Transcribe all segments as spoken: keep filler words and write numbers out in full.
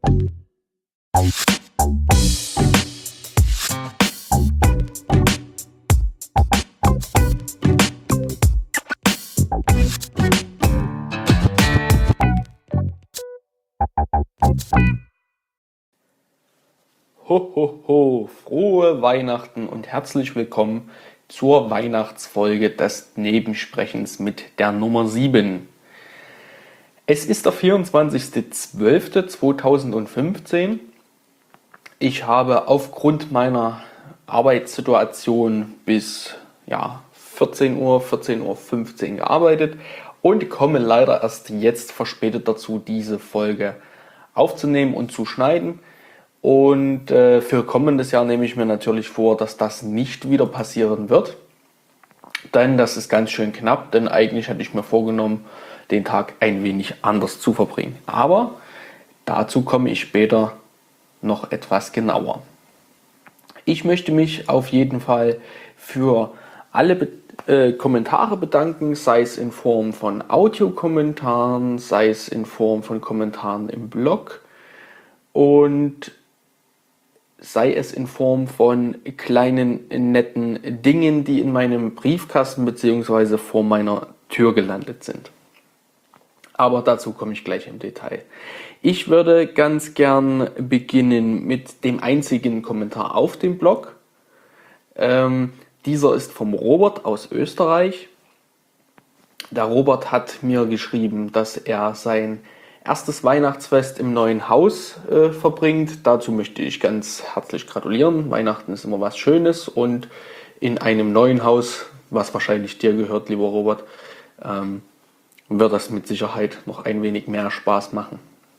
Ho, ho, ho, frohe Weihnachten und herzlich willkommen zur Weihnachtsfolge des Nebensprechens mit der Nummer sieben. Es ist der vierundzwanzigster zwölfter zweitausendfünfzehn. Ich habe aufgrund meiner Arbeitssituation bis ja, vierzehn Uhr, vierzehn Uhr fünfzehn gearbeitet und komme leider erst jetzt verspätet dazu, diese Folge aufzunehmen und zu schneiden. Und äh, für kommendes Jahr nehme ich mir natürlich vor, dass das nicht wieder passieren wird. Denn das ist ganz schön knapp, denn eigentlich hatte ich mir vorgenommen, den Tag ein wenig anders zu verbringen. Aber dazu komme ich später noch etwas genauer. Ich möchte mich auf jeden Fall für alle Be äh, Kommentare bedanken, sei es in Form von Audiokommentaren, sei es in Form von Kommentaren im Blog und sei es in Form von kleinen netten Dingen, die in meinem Briefkasten bzw. vor meiner Tür gelandet sind. Aber dazu komme ich gleich im Detail. Ich würde ganz gern beginnen mit dem einzigen Kommentar auf dem Blog. Ähm, dieser ist vom Robert aus Österreich. Der Robert hat mir geschrieben, dass er sein erstes Weihnachtsfest im neuen Haus äh, verbringt. Dazu möchte ich ganz herzlich gratulieren. Weihnachten ist immer was Schönes und in einem neuen Haus, was wahrscheinlich dir gehört, lieber Robert, ähm, wird das mit Sicherheit noch ein wenig mehr Spaß machen.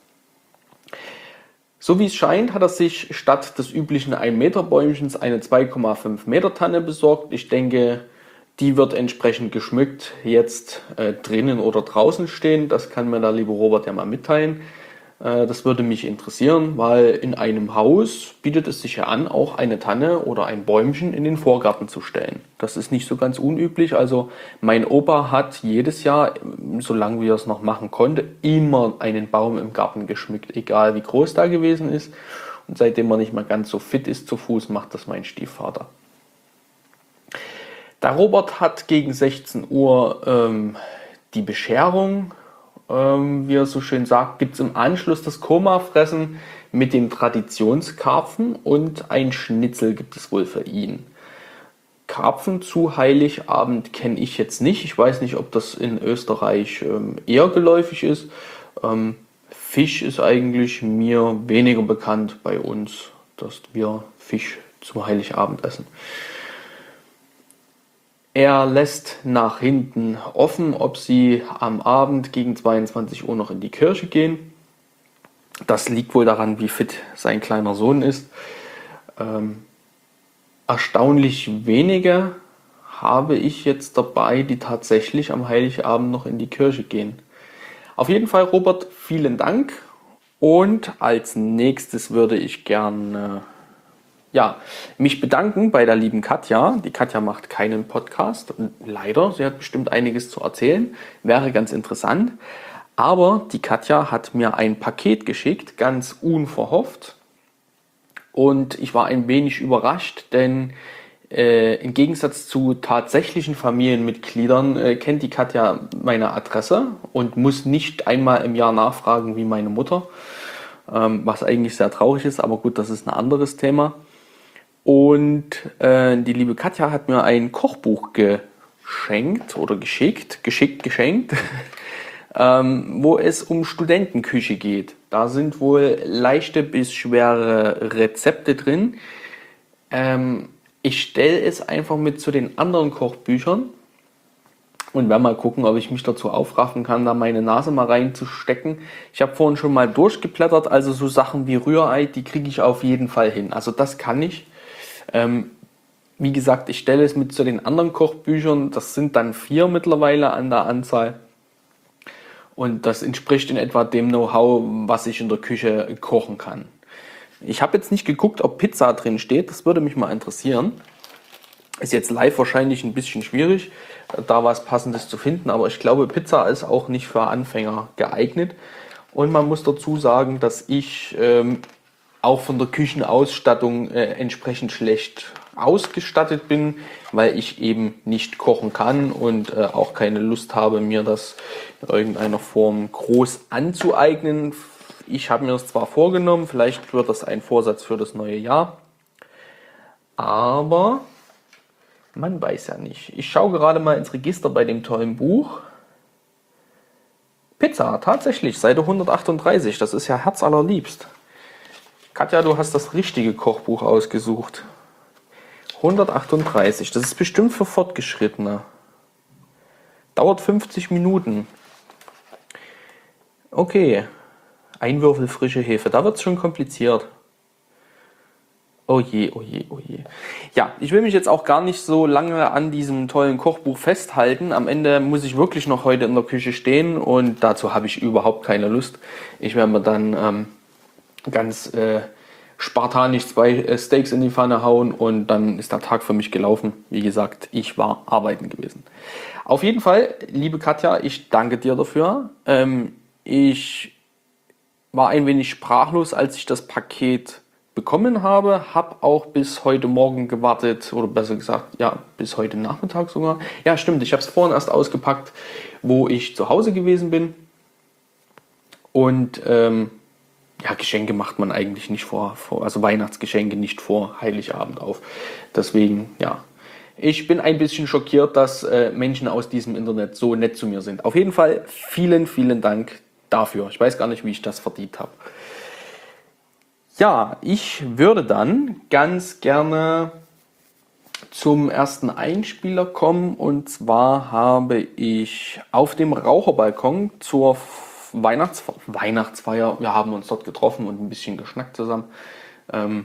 So wie es scheint, hat er sich statt des üblichen ein Meter Bäumchens eine zwei Komma fünf Meter Tanne besorgt. Ich denke, die wird entsprechend geschmückt jetzt äh, drinnen oder draußen stehen. Das kann mir der liebe Robert ja mal mitteilen. Äh, das würde mich interessieren, weil in einem Haus bietet es sich ja an, auch eine Tanne oder ein Bäumchen in den Vorgarten zu stellen. Das ist nicht so ganz unüblich. Also mein Opa hat jedes Jahr, solange wie er es noch machen konnte, immer einen Baum im Garten geschmückt, egal wie groß der gewesen ist. Und seitdem er nicht mehr ganz so fit ist zu Fuß, macht das mein Stiefvater. Der Robert hat gegen sechzehn Uhr ähm, die Bescherung, ähm, wie er so schön sagt, gibt es im Anschluss das Koma-Fressen mit dem Traditionskarpfen und ein Schnitzel gibt es wohl für ihn. Karpfen zu Heiligabend kenne ich jetzt nicht. Ich weiß nicht, ob das in Österreich ähm, eher geläufig ist. Ähm, Fisch ist eigentlich mir weniger bekannt bei uns, dass wir Fisch zu Heiligabend essen. Er lässt nach hinten offen, ob sie am Abend gegen zweiundzwanzig Uhr noch in die Kirche gehen. Das liegt wohl daran, wie fit sein kleiner Sohn ist. Ähm, erstaunlich wenige habe ich jetzt dabei, die tatsächlich am Heiligabend noch in die Kirche gehen. Auf jeden Fall, Robert, vielen Dank. Und als nächstes würde ich gerne Ja, mich bedanken bei der lieben Katja. Die Katja macht keinen Podcast, leider. Sie hat bestimmt einiges zu erzählen, wäre ganz interessant. Aber die Katja hat mir ein Paket geschickt, ganz unverhofft. Und ich war ein wenig überrascht, denn äh, im Gegensatz zu tatsächlichen Familienmitgliedern äh, kennt die Katja meine Adresse und muss nicht einmal im Jahr nachfragen wie meine Mutter. Ähm, was eigentlich sehr traurig ist, aber gut, das ist ein anderes Thema. Und äh, die liebe Katja hat mir ein Kochbuch geschenkt oder geschickt, geschickt, geschenkt, ähm, wo es um Studentenküche geht. Da sind wohl leichte bis schwere Rezepte drin. Ähm, ich stelle es einfach mit zu den anderen Kochbüchern und werde mal gucken, ob ich mich dazu aufraffen kann, da meine Nase mal reinzustecken. Ich habe vorhin schon mal durchgeblättert, also so Sachen wie Rührei, die kriege ich auf jeden Fall hin. Also das kann ich. Ähm, wie gesagt, ich stelle es mit zu den anderen Kochbüchern. Das sind dann vier mittlerweile an der Anzahl. Und das entspricht in etwa dem Know-how, was ich in der Küche kochen kann. Ich habe jetzt nicht geguckt, ob Pizza drin steht. Das würde mich mal interessieren. Ist jetzt live wahrscheinlich ein bisschen schwierig, da was Passendes zu finden. Aber ich glaube, Pizza ist auch nicht für Anfänger geeignet. Und man muss dazu sagen, dass ich ähm, auch von der Küchenausstattung äh, entsprechend schlecht ausgestattet bin, weil ich eben nicht kochen kann und äh, auch keine Lust habe, mir das in irgendeiner Form groß anzueignen. Ich habe mir das zwar vorgenommen, vielleicht wird das ein Vorsatz für das neue Jahr, aber man weiß ja nicht. Ich schaue gerade mal ins Register bei dem tollen Buch. Pizza, tatsächlich, Seite hundertachtunddreißig, das ist ja herzallerliebst. Katja, du hast das richtige Kochbuch ausgesucht. hundertachtunddreißig, das ist bestimmt für Fortgeschrittene. Dauert fünfzig Minuten. Okay, ein Würfel frische Hefe, da wird es schon kompliziert. Oh je, oh je, oh je. Ja, ich will mich jetzt auch gar nicht so lange an diesem tollen Kochbuch festhalten. Am Ende muss ich wirklich noch heute in der Küche stehen und dazu habe ich überhaupt keine Lust. Ich werde mir dann ähm, ganz äh, spartanisch zwei äh, Steaks in die Pfanne hauen und dann ist der Tag für mich gelaufen. Wie gesagt, ich war arbeiten gewesen. Auf jeden Fall, liebe Katja, ich danke dir dafür. Ähm, ich war ein wenig sprachlos, als ich das Paket bekommen habe, habe auch bis heute Morgen gewartet, oder besser gesagt, ja, bis heute Nachmittag sogar. Ja, stimmt, ich habe es vorhin erst ausgepackt, wo ich zu Hause gewesen bin. Und ähm, ja, Geschenke macht man eigentlich nicht vor, vor, also Weihnachtsgeschenke nicht vor Heiligabend auf. Deswegen, ja, ich bin ein bisschen schockiert, dass äh, Menschen aus diesem Internet so nett zu mir sind. Auf jeden Fall vielen, vielen Dank dafür. Ich weiß gar nicht, wie ich das verdient habe. Ja, ich würde dann ganz gerne zum ersten Einspieler kommen. Und zwar habe ich auf dem Raucherbalkon zur Weihnachts Weihnachtsfeier, wir haben uns dort getroffen und ein bisschen geschnackt zusammen, ähm,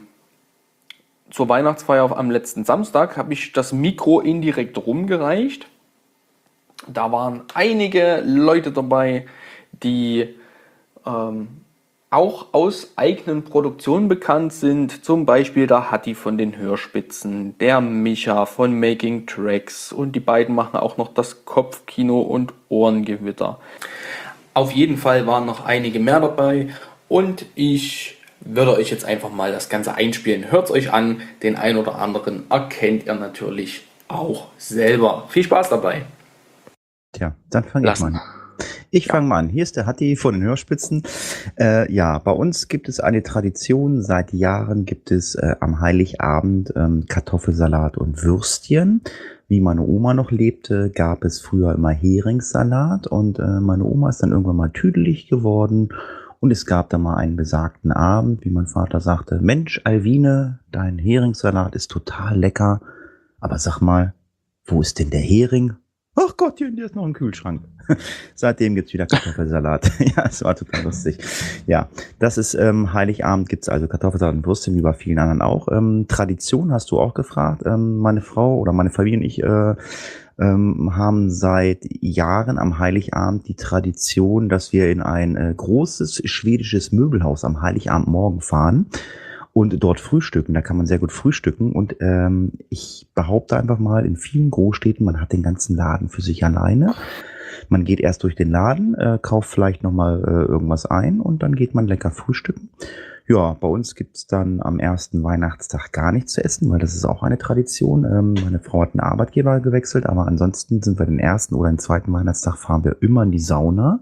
zur Weihnachtsfeier am letzten Samstag habe ich das Mikro indirekt rumgereicht. Da waren einige Leute dabei, die ähm, auch aus eigenen Produktionen bekannt sind, zum Beispiel der Hatti von den Hörspitzen, der Micha von Making Tracks und die beiden machen auch noch das Kopfkino und Ohrengewitter. Auf jeden Fall waren noch einige mehr dabei und ich würde euch jetzt einfach mal das Ganze einspielen. Hört es euch an, den ein oder anderen erkennt ihr natürlich auch selber. Viel Spaß dabei. Tja, dann fange ich mal an. Ich fange ja. mal an. Hier ist der Hatti von den Hörspitzen. Äh, ja, bei uns gibt es eine Tradition. Seit Jahren gibt es äh, am Heiligabend ähm, Kartoffelsalat und Würstchen. Wie meine Oma noch lebte, gab es früher immer Heringssalat. Und äh, meine Oma ist dann irgendwann mal tüdelig geworden. Und es gab da mal einen besagten Abend, wie mein Vater sagte, Mensch, Alwine, dein Heringssalat ist total lecker. Aber sag mal, wo ist denn der Hering? Ach Gottchen, der ist noch im Kühlschrank. Seitdem gibt's wieder Kartoffelsalat. Ja, es war total lustig. Ja, das ist ähm, Heiligabend gibt's also Kartoffelsalat und Würstchen, wie bei vielen anderen auch. Ähm, Tradition hast du auch gefragt. Ähm, meine Frau oder meine Familie und ich äh, ähm, haben seit Jahren am Heiligabend die Tradition, dass wir in ein äh, großes schwedisches Möbelhaus am Heiligabendmorgen fahren und dort frühstücken. Da kann man sehr gut frühstücken. Und ähm, ich behaupte einfach mal, in vielen Großstädten, man hat den ganzen Laden für sich alleine. Man geht erst durch den Laden, äh, kauft vielleicht nochmal äh, irgendwas ein und dann geht man lecker frühstücken. Ja, bei uns gibt's dann am ersten Weihnachtstag gar nichts zu essen, weil das ist auch eine Tradition. Ähm, meine Frau hat einen Arbeitgeber gewechselt, aber ansonsten sind wir den ersten oder den zweiten Weihnachtstag fahren wir immer in die Sauna.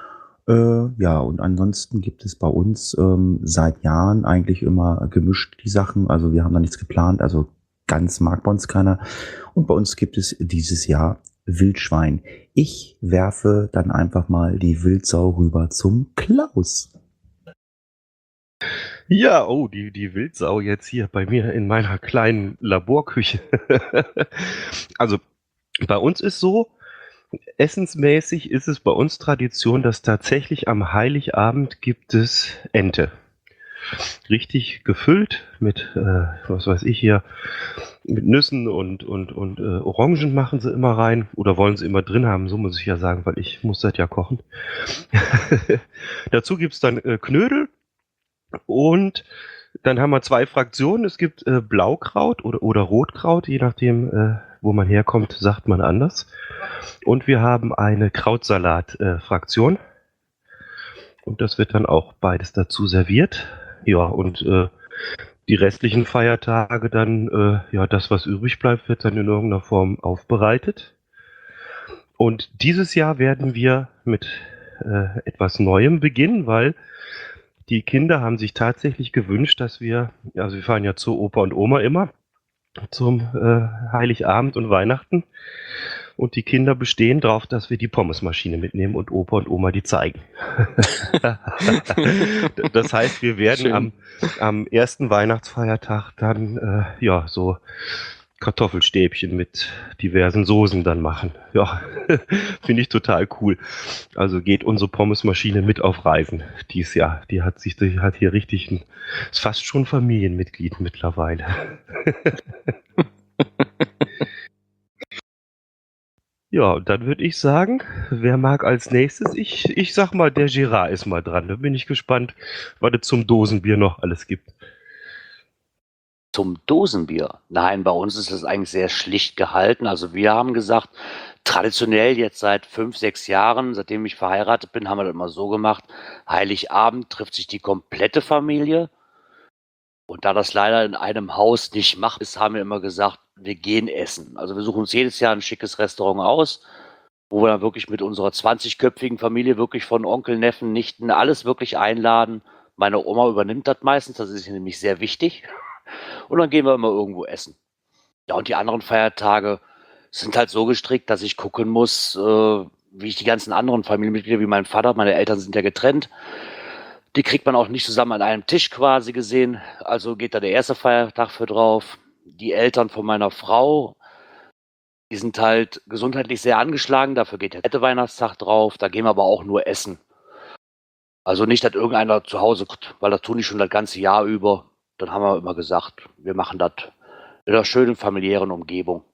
Äh, ja, und ansonsten gibt es bei uns ähm, seit Jahren eigentlich immer gemischt die Sachen. Also wir haben da nichts geplant, also ganz mag bei uns keiner. Und bei uns gibt es dieses Jahr Wildschwein. Ich werfe dann einfach mal die Wildsau rüber zum Klaus. Ja, oh, die, die Wildsau jetzt hier bei mir in meiner kleinen Laborküche. Also bei uns ist so, essensmäßig ist es bei uns Tradition, dass tatsächlich am Heiligabend gibt es Ente. Richtig gefüllt mit, äh, was weiß ich hier, mit Nüssen und, und, und äh, Orangen machen sie immer rein. Oder wollen sie immer drin haben, so muss ich ja sagen, weil ich muss das ja kochen. Dazu gibt's dann äh, Knödel und dann haben wir zwei Fraktionen. Es gibt äh, Blaukraut oder, oder Rotkraut, je nachdem, äh, wo man herkommt, sagt man anders. Und wir haben eine Krautsalat-Fraktion. Und das wird dann auch beides dazu serviert. Ja, und äh, die restlichen Feiertage dann, äh, ja, das, was übrig bleibt, wird dann in irgendeiner Form aufbereitet. Und dieses Jahr werden wir mit äh, etwas Neuem beginnen, weil die Kinder haben sich tatsächlich gewünscht, dass wir, also wir fahren ja zu Opa und Oma immer zum äh, Heiligabend und Weihnachten. Und die Kinder bestehen darauf, dass wir die Pommesmaschine mitnehmen und Opa und Oma die zeigen. Das heißt, wir werden am, am ersten Weihnachtsfeiertag dann äh, ja so Kartoffelstäbchen mit diversen Soßen dann machen. Ja, finde ich total cool. Also geht unsere Pommesmaschine mit auf Reisen dieses Jahr. Die hat sich, die hat hier richtig ein, ist fast schon Familienmitglied mittlerweile. Ja, und dann würde ich sagen, wer mag als nächstes? Ich, ich sag mal, der Gerard ist mal dran. Da bin ich gespannt, was es zum Dosenbier noch alles gibt. Zum Dosenbier? Nein, bei uns ist es eigentlich sehr schlicht gehalten. Also wir haben gesagt, traditionell jetzt seit fünf, sechs Jahren, seitdem ich verheiratet bin, haben wir das immer so gemacht. Heiligabend trifft sich die komplette Familie. Und da das leider in einem Haus nicht machbar ist, haben wir immer gesagt, wir gehen essen. Also wir suchen uns jedes Jahr ein schickes Restaurant aus, wo wir dann wirklich mit unserer zwanzigköpfigen Familie wirklich von Onkel, Neffen, Nichten alles wirklich einladen. Meine Oma übernimmt das meistens, das ist nämlich sehr wichtig. Und dann gehen wir immer irgendwo essen. Ja, und die anderen Feiertage sind halt so gestrickt, dass ich gucken muss, äh, wie ich die ganzen anderen Familienmitglieder, wie mein Vater, meine Eltern sind ja getrennt, die kriegt man auch nicht zusammen an einem Tisch quasi gesehen. Also geht da der erste Feiertag für drauf. Die Eltern von meiner Frau, die sind halt gesundheitlich sehr angeschlagen. Dafür geht der zweite Weihnachtstag drauf. Da gehen wir aber auch nur essen. Also nicht, dass irgendeiner zu Hause guckt, weil das tun die schon das ganze Jahr über. Dann haben wir immer gesagt, wir machen das in einer schönen familiären Umgebung.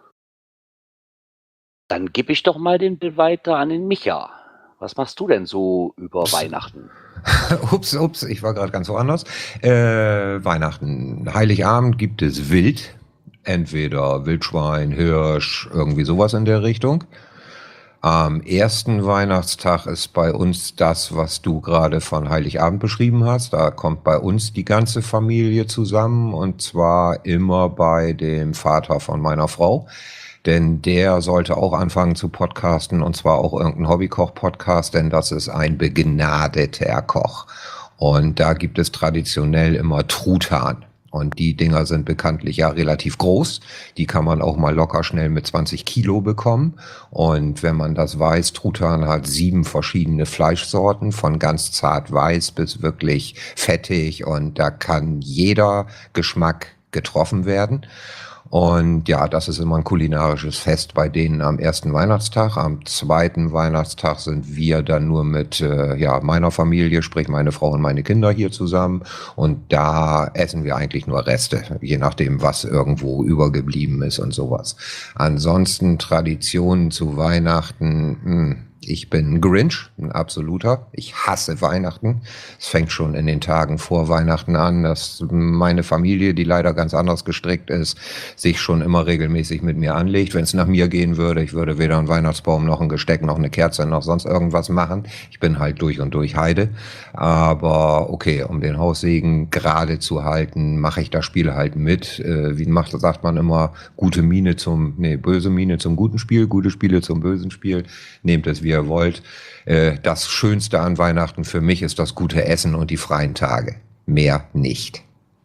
Dann gebe ich doch mal den Bild weiter an den Micha. Was machst du denn so über Ups. Weihnachten? ups, ups, ich war gerade ganz woanders. Äh, Weihnachten, Heiligabend gibt es Wild. Entweder Wildschwein, Hirsch, irgendwie sowas in der Richtung. Am ersten Weihnachtstag ist bei uns das, was du gerade von Heiligabend beschrieben hast. Da kommt bei uns die ganze Familie zusammen und zwar immer bei dem Vater von meiner Frau. Denn der sollte auch anfangen zu podcasten und zwar auch irgendein Hobbykoch-Podcast, denn das ist ein begnadeter Koch. Und da gibt es traditionell immer Truthahn. Und die Dinger sind bekanntlich ja relativ groß. Die kann man auch mal locker schnell mit zwanzig Kilo bekommen. Und wenn man das weiß, Truthahn hat sieben verschiedene Fleischsorten, von ganz zart weiß bis wirklich fettig. Und da kann jeder Geschmack getroffen werden. Und ja, das ist immer ein kulinarisches Fest bei denen am ersten Weihnachtstag. Am zweiten Weihnachtstag sind wir dann nur mit äh, ja, meiner Familie, sprich meine Frau und meine Kinder hier zusammen. Und da essen wir eigentlich nur Reste, je nachdem, was irgendwo übergeblieben ist und sowas. Ansonsten Traditionen zu Weihnachten, mh, ich bin ein Grinch, ein absoluter. Ich hasse Weihnachten. Es fängt schon in den Tagen vor Weihnachten an, dass meine Familie, die leider ganz anders gestrickt ist, sich schon immer regelmäßig mit mir anlegt. Wenn es nach mir gehen würde, ich würde weder einen Weihnachtsbaum noch ein Gesteck noch eine Kerze noch sonst irgendwas machen. Ich bin halt durch und durch Heide. Aber okay, um den Haussegen gerade zu halten, mache ich das Spiel halt mit. Äh, wie macht, sagt man immer, gute Miene zum, nee, böse Miene zum guten Spiel, gute Spiele zum bösen Spiel. Nehmt es, wie ihr wollt. Äh, das Schönste an Weihnachten für mich ist das gute Essen und die freien Tage. Mehr nicht.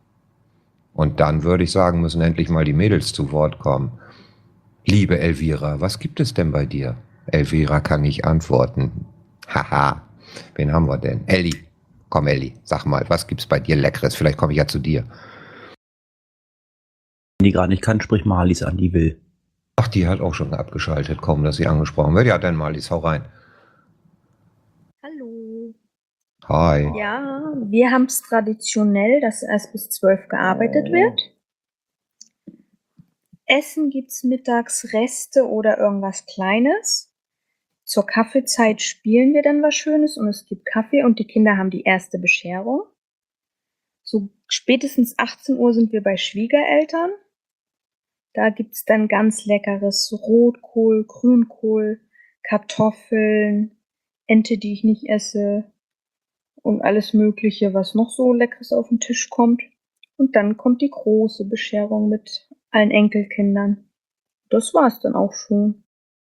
Und dann würde ich sagen, müssen endlich mal die Mädels zu Wort kommen. Liebe Elvira, was gibt es denn bei dir? Elvira kann nicht antworten. Haha, wen haben wir denn? Elli. Komm, Elli, sag mal, was gibt's bei dir Leckeres? Vielleicht komme ich ja zu dir. Wenn die gerade nicht kann, sprich Marlies an, die will. Ach, die hat auch schon abgeschaltet, kaum, dass sie angesprochen wird. Ja, dann Marlies, hau rein. Hallo. Hi. Ja, wir haben es traditionell, dass erst bis zwölf gearbeitet wird. Essen gibt's mittags Reste oder irgendwas Kleines. Zur Kaffeezeit spielen wir dann was Schönes und es gibt Kaffee und die Kinder haben die erste Bescherung. So spätestens achtzehn Uhr sind wir bei Schwiegereltern. Da gibt's dann ganz leckeres Rotkohl, Grünkohl, Kartoffeln, Ente, die ich nicht esse, und alles Mögliche, was noch so Leckeres auf den Tisch kommt. Und dann kommt die große Bescherung mit allen Enkelkindern. Das war's dann auch schon.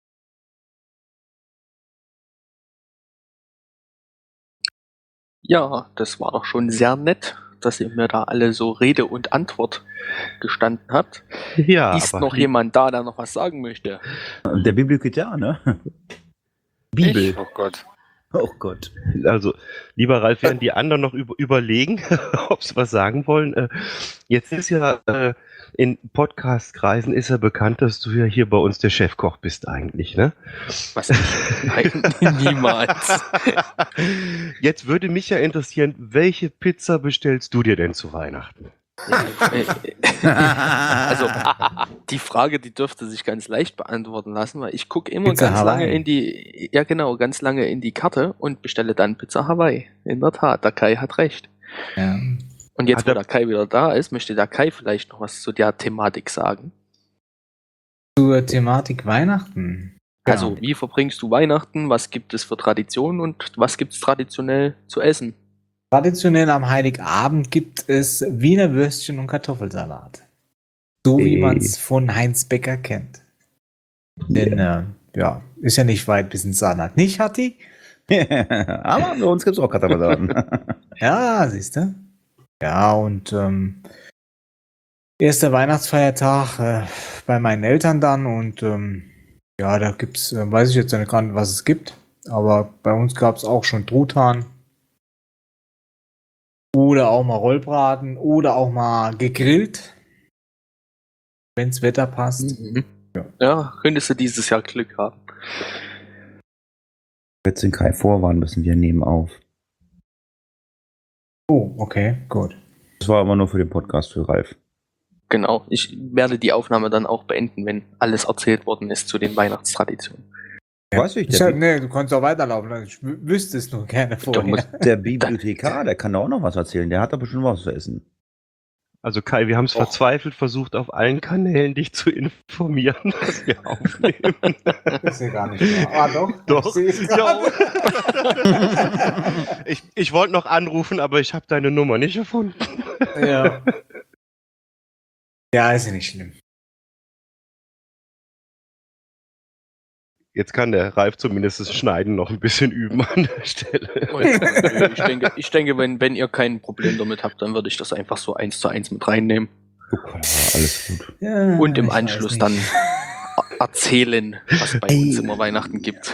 Ja, das war doch schon sehr nett, dass ihr mir da alle so Rede und Antwort gestanden habt. Ja, Ist aber noch jemand da, der noch was sagen möchte? Der Bibliothekar, ne? Bibel. Ich? Oh Gott. Oh Gott. Also, lieber Ralf, während die anderen noch über, überlegen, ob sie was sagen wollen. Äh, jetzt ist ja äh, in Podcast-Kreisen ist ja bekannt, dass du ja hier bei uns der Chefkoch bist eigentlich, ne? Was nicht? Nein, niemals. Jetzt würde mich ja interessieren, welche Pizza bestellst du dir denn zu Weihnachten? Also, die Frage, die dürfte sich ganz leicht beantworten lassen, weil ich gucke immer Pizza ganz Hawaii. lange in die, ja genau, ganz lange in die Karte und bestelle dann Pizza Hawaii. In der Tat, der Kai hat recht. Ja. Und jetzt, Hat wo er- der Kai wieder da ist, möchte der Kai vielleicht noch was zu der Thematik sagen. Zur Thematik Weihnachten. Also, Ja. wie verbringst du Weihnachten? Was gibt es für Traditionen und was gibt es traditionell zu essen? Traditionell am Heiligabend gibt es Wiener Würstchen und Kartoffelsalat. So wie Hey. man es von Heinz Becker kennt. Denn, äh, ja, ist ja nicht weit bis ins Saarland. Nicht, Hatti? Aber bei uns gibt es auch Kartoffelsalat. Ja, siehst du. Ja, und ähm, erster Weihnachtsfeiertag äh, bei meinen Eltern dann und ähm, ja, da gibt's, äh, weiß ich jetzt nicht gerade, was es gibt, aber bei uns gab es auch schon Truthahn. Oder auch mal Rollbraten oder auch mal gegrillt, wenn's Wetter passt. Mhm. Ja, könntest du dieses Jahr Glück haben. Jetzt den Kai vorwarnen müssen wir nehmen auf. Oh, okay, gut. Das war aber nur für den Podcast für Ralf. Genau, ich werde die Aufnahme dann auch beenden, wenn alles erzählt worden ist zu den Weihnachtstraditionen. Weiß ich, Ich der, hab, nee, du kannst auch weiterlaufen. Ich wü- wüsste es nur gerne vorher. musst- der Bibliothekar, der kann da auch noch was erzählen. Der hat da bestimmt was zu essen. Also Kai, wir haben es Och. verzweifelt versucht, auf allen Kanälen dich zu informieren, dass wir aufnehmen. Das ist ja gar nicht wahr. Ah, doch? Doch. Ich seh's Ja. grad. ich ich wollte noch anrufen, aber ich habe deine Nummer nicht gefunden. Ja. Ja, ist ja nicht schlimm. Jetzt kann der Ralf zumindest das Schneiden noch ein bisschen üben an der Stelle. Und, äh, ich denke, ich denke wenn, wenn ihr kein Problem damit habt, dann würde ich das einfach so eins zu eins mit reinnehmen. Ja, alles gut. Ja, Und im ich weiß Anschluss nicht. dann er- erzählen, was bei uns immer Weihnachten gibt.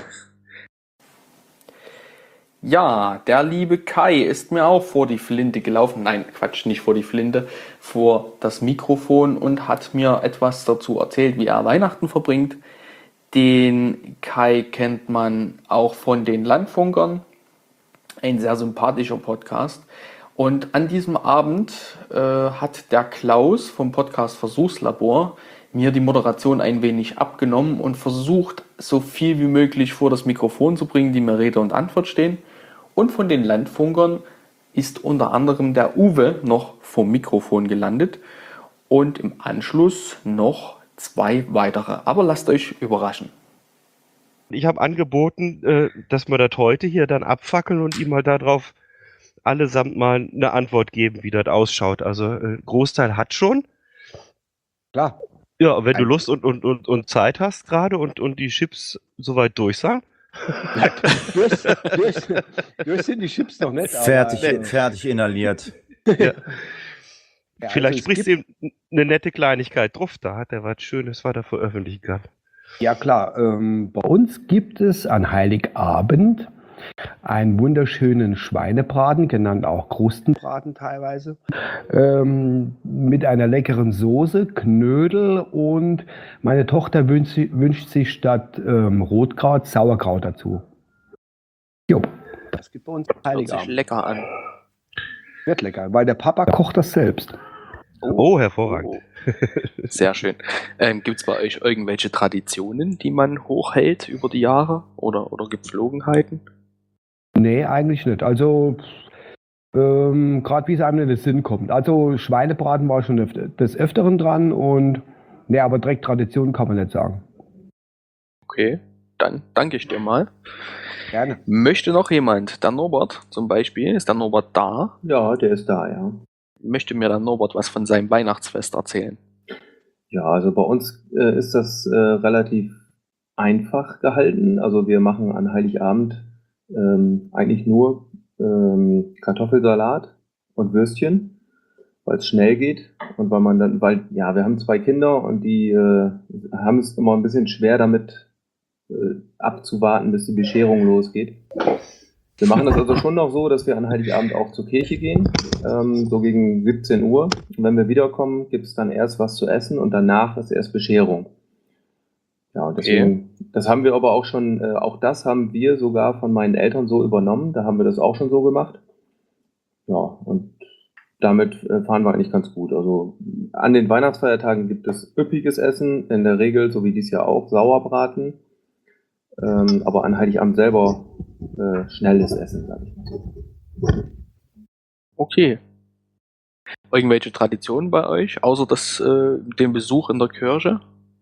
Ja, der liebe Kai ist mir auch vor die Flinte gelaufen. Nein, Quatsch, nicht vor die Flinte, vor das Mikrofon und hat mir etwas dazu erzählt, wie er Weihnachten verbringt. Den Kai kennt man auch von den Landfunkern. Ein sehr sympathischer Podcast. Und an diesem Abend äh, hat der Klaus vom Podcast Versuchslabor mir die Moderation ein wenig abgenommen und versucht, so viel wie möglich vor das Mikrofon zu bringen, die mir Rede und Antwort stehen. Und von den Landfunkern ist unter anderem der Uwe noch vom Mikrofon gelandet und im Anschluss noch zwei weitere. Aber lasst euch überraschen. Ich habe angeboten, äh, dass wir das heute hier dann abfackeln und ihm mal darauf allesamt mal eine Antwort geben, wie das ausschaut. Also äh, Großteil hat schon. Klar. Ja, wenn du Lust und, und, und, und Zeit hast gerade und, und die Chips soweit durch sind. Durch, durch, durch sind die Chips noch nicht. aber, Fertig, äh, fertig inhaliert. Ja. ja, Vielleicht also es sprichst du ihm eine nette Kleinigkeit drauf, da hat er was Schönes, was er veröffentlichen kann. Ja klar, ähm, bei uns gibt es an Heiligabend einen wunderschönen Schweinebraten, genannt auch Krustenbraten teilweise, ähm, mit einer leckeren Soße, Knödel und meine Tochter wünscht, si- wünscht sich statt ähm, Rotkraut Sauerkraut dazu. Jo, das gibt bei uns Hört sich Heiligabend. lecker an. Wird lecker, weil der Papa kocht das selbst. Oh, hervorragend. Sehr schön. Ähm, gibt es bei euch irgendwelche Traditionen, die man hochhält über die Jahre oder, oder Gepflogenheiten? Nee, eigentlich nicht. Also, ähm, gerade wie es einem in den Sinn kommt. Also, Schweinebraten war schon öfter, des Öfteren dran und, nee, aber direkt Tradition kann man nicht sagen. Okay. dann danke ich dir mal. Gerne. Möchte noch jemand, der Norbert zum Beispiel, ist der Norbert da? Ja, der ist da, ja. Möchte mir der Norbert was von seinem Weihnachtsfest erzählen? Ja, also bei uns äh, ist das äh, relativ einfach gehalten. Also wir machen an Heiligabend ähm, eigentlich nur ähm, Kartoffelsalat und Würstchen, weil es schnell geht und weil man dann, weil ja, wir haben zwei Kinder und die äh, haben es immer ein bisschen schwer damit äh, abzuwarten, bis die Bescherung losgeht. Wir machen das also schon noch so, dass wir an Heiligabend auch zur Kirche gehen, ähm, so gegen siebzehn Uhr. Und wenn wir wiederkommen, gibt es dann erst was zu essen und danach ist erst Bescherung. Ja, und deswegen, okay. Das haben wir aber auch schon, äh, auch das haben wir sogar von meinen Eltern so übernommen. Da haben wir das auch schon so gemacht. Ja, und damit äh, fahren wir eigentlich ganz gut. Also an den Weihnachtsfeiertagen gibt es üppiges Essen, in der Regel, so wie dies Jahr auch, Sauerbraten. Ähm, aber an Heiligabend selber äh, schnelles Essen, sag ich mal so. Okay. Irgendwelche Traditionen bei euch, außer das, äh, den Besuch in der Kirche?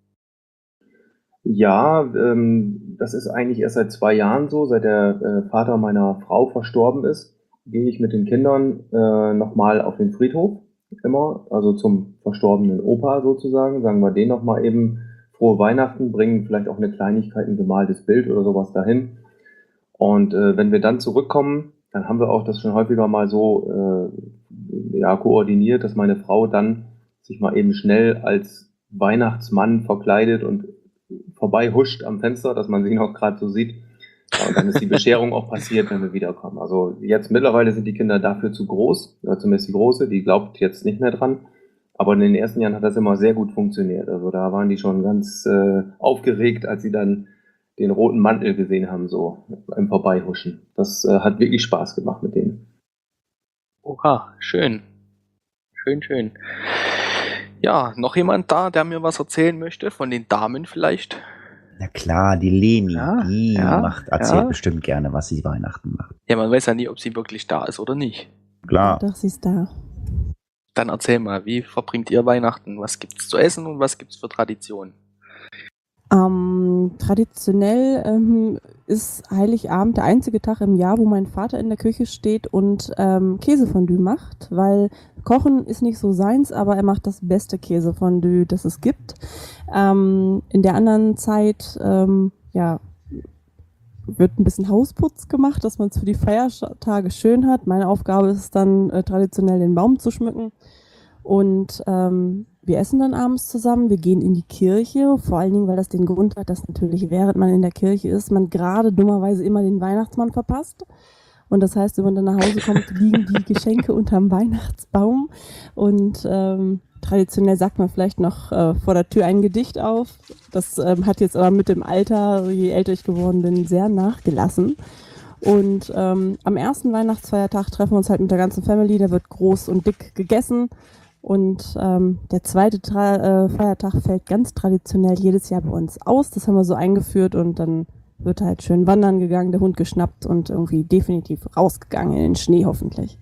Ja, ähm, das ist eigentlich erst seit zwei Jahren so. Seit der äh, Vater meiner Frau verstorben ist, gehe ich mit den Kindern äh, nochmal auf den Friedhof, immer, also zum verstorbenen Opa sozusagen, sagen wir den nochmal eben frohe Weihnachten, bringen vielleicht auch eine Kleinigkeit, ein gemaltes Bild oder sowas dahin. Und äh, wenn wir dann zurückkommen, dann haben wir auch das schon häufiger mal so äh, ja, koordiniert, dass meine Frau dann sich mal eben schnell als Weihnachtsmann verkleidet und vorbei huscht am Fenster, dass man sie noch gerade so sieht. Ja, und dann ist die Bescherung auch passiert, wenn wir wiederkommen. Also jetzt mittlerweile sind die Kinder dafür zu groß, oder zumindest die Große, die glaubt jetzt nicht mehr dran. Aber in den ersten Jahren hat das immer sehr gut funktioniert. Also da waren die schon ganz äh, aufgeregt, als sie dann den roten Mantel gesehen haben, so im Vorbeihuschen. Das äh, hat wirklich Spaß gemacht mit denen. Oha, schön. Schön, schön. Ja, noch jemand da, der mir was erzählen möchte? Von den Damen vielleicht? Na klar, die Leni, ja, die ja, macht, erzählt ja. bestimmt gerne, was sie Weihnachten macht. Ja, man weiß ja nie, ob sie wirklich da ist oder nicht. Klar. Ja, doch, sie ist da. Dann erzähl mal, wie verbringt ihr Weihnachten? Was gibt's zu essen und was gibt's für Traditionen? Ähm, traditionell ähm, ist Heiligabend der einzige Tag im Jahr, wo mein Vater in der Küche steht und ähm, Käsefondue macht, weil Kochen ist nicht so seins, aber er macht das beste Käsefondue, das es gibt. Ähm, in der anderen Zeit, ähm, ja, wird ein bisschen Hausputz gemacht, dass man es für die Feiertage schön hat. Meine Aufgabe ist es dann, äh, traditionell den Baum zu schmücken. Und ähm, wir essen dann abends zusammen, wir gehen in die Kirche, vor allen Dingen, weil das den Grund hat, dass natürlich während man in der Kirche ist, man gerade dummerweise immer den Weihnachtsmann verpasst. Und das heißt, wenn man dann nach Hause kommt, liegen die Geschenke unterm Weihnachtsbaum. Und ähm, traditionell sagt man vielleicht noch äh, vor der Tür ein Gedicht auf. Das ähm, hat jetzt aber mit dem Alter, je älter ich geworden bin, sehr nachgelassen. Und ähm, am ersten Weihnachtsfeiertag treffen wir uns halt mit der ganzen Family, da wird groß und dick gegessen. Und ähm, der zweite Tra- äh, Feiertag fällt ganz traditionell jedes Jahr bei uns aus. Das haben wir so eingeführt und dann wird halt schön wandern gegangen, der Hund geschnappt und irgendwie definitiv rausgegangen in den Schnee hoffentlich.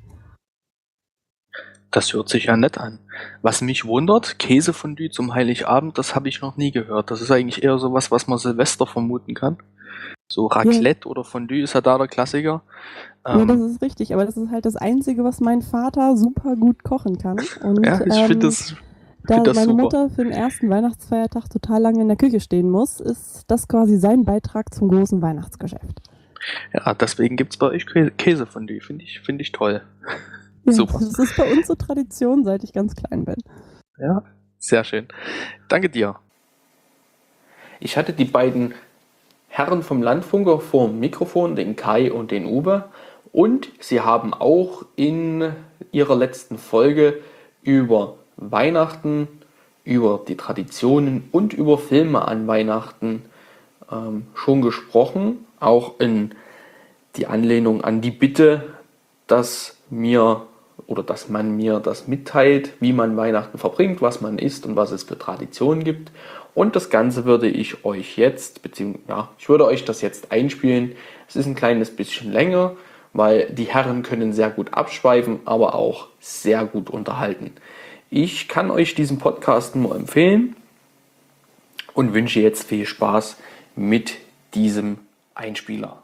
Das hört sich ja nett an. Was mich wundert, Käsefondue zum Heiligabend, das habe ich noch nie gehört. Das ist eigentlich eher sowas, was man Silvester vermuten kann. So Raclette ja. oder Fondue ist ja da der Klassiker. Ja, Ähm, das ist richtig, aber das ist halt das Einzige, was mein Vater super gut kochen kann. Und, ja, ich ähm, finde das, da find das meine super. Mutter für den ersten Weihnachtsfeiertag total lange in der Küche stehen muss, ist das quasi sein Beitrag zum großen Weihnachtsgeschäft. Ja, deswegen gibt es bei euch Kä- Käsefondue, finde ich, find ich toll. Ja, Super. Das ist bei uns so Tradition, seit ich ganz klein bin. Ja, sehr schön. Danke dir. Ich hatte die beiden Herren vom Landfunker vor dem Mikrofon, den Kai und den Uwe, und sie haben auch in ihrer letzten Folge über Weihnachten, über die Traditionen und über Filme an Weihnachten ähm, schon gesprochen, auch in die Anlehnung an die Bitte, dass mir oder dass man mir das mitteilt, wie man Weihnachten verbringt, was man isst und was es für Traditionen gibt. Und das Ganze würde ich euch jetzt, beziehungsweise ja, ich würde euch das jetzt einspielen. Es ist ein kleines bisschen länger, weil die Herren können sehr gut abschweifen, aber auch sehr gut unterhalten. Ich kann euch diesen Podcast nur empfehlen und wünsche jetzt viel Spaß mit diesem Einspieler.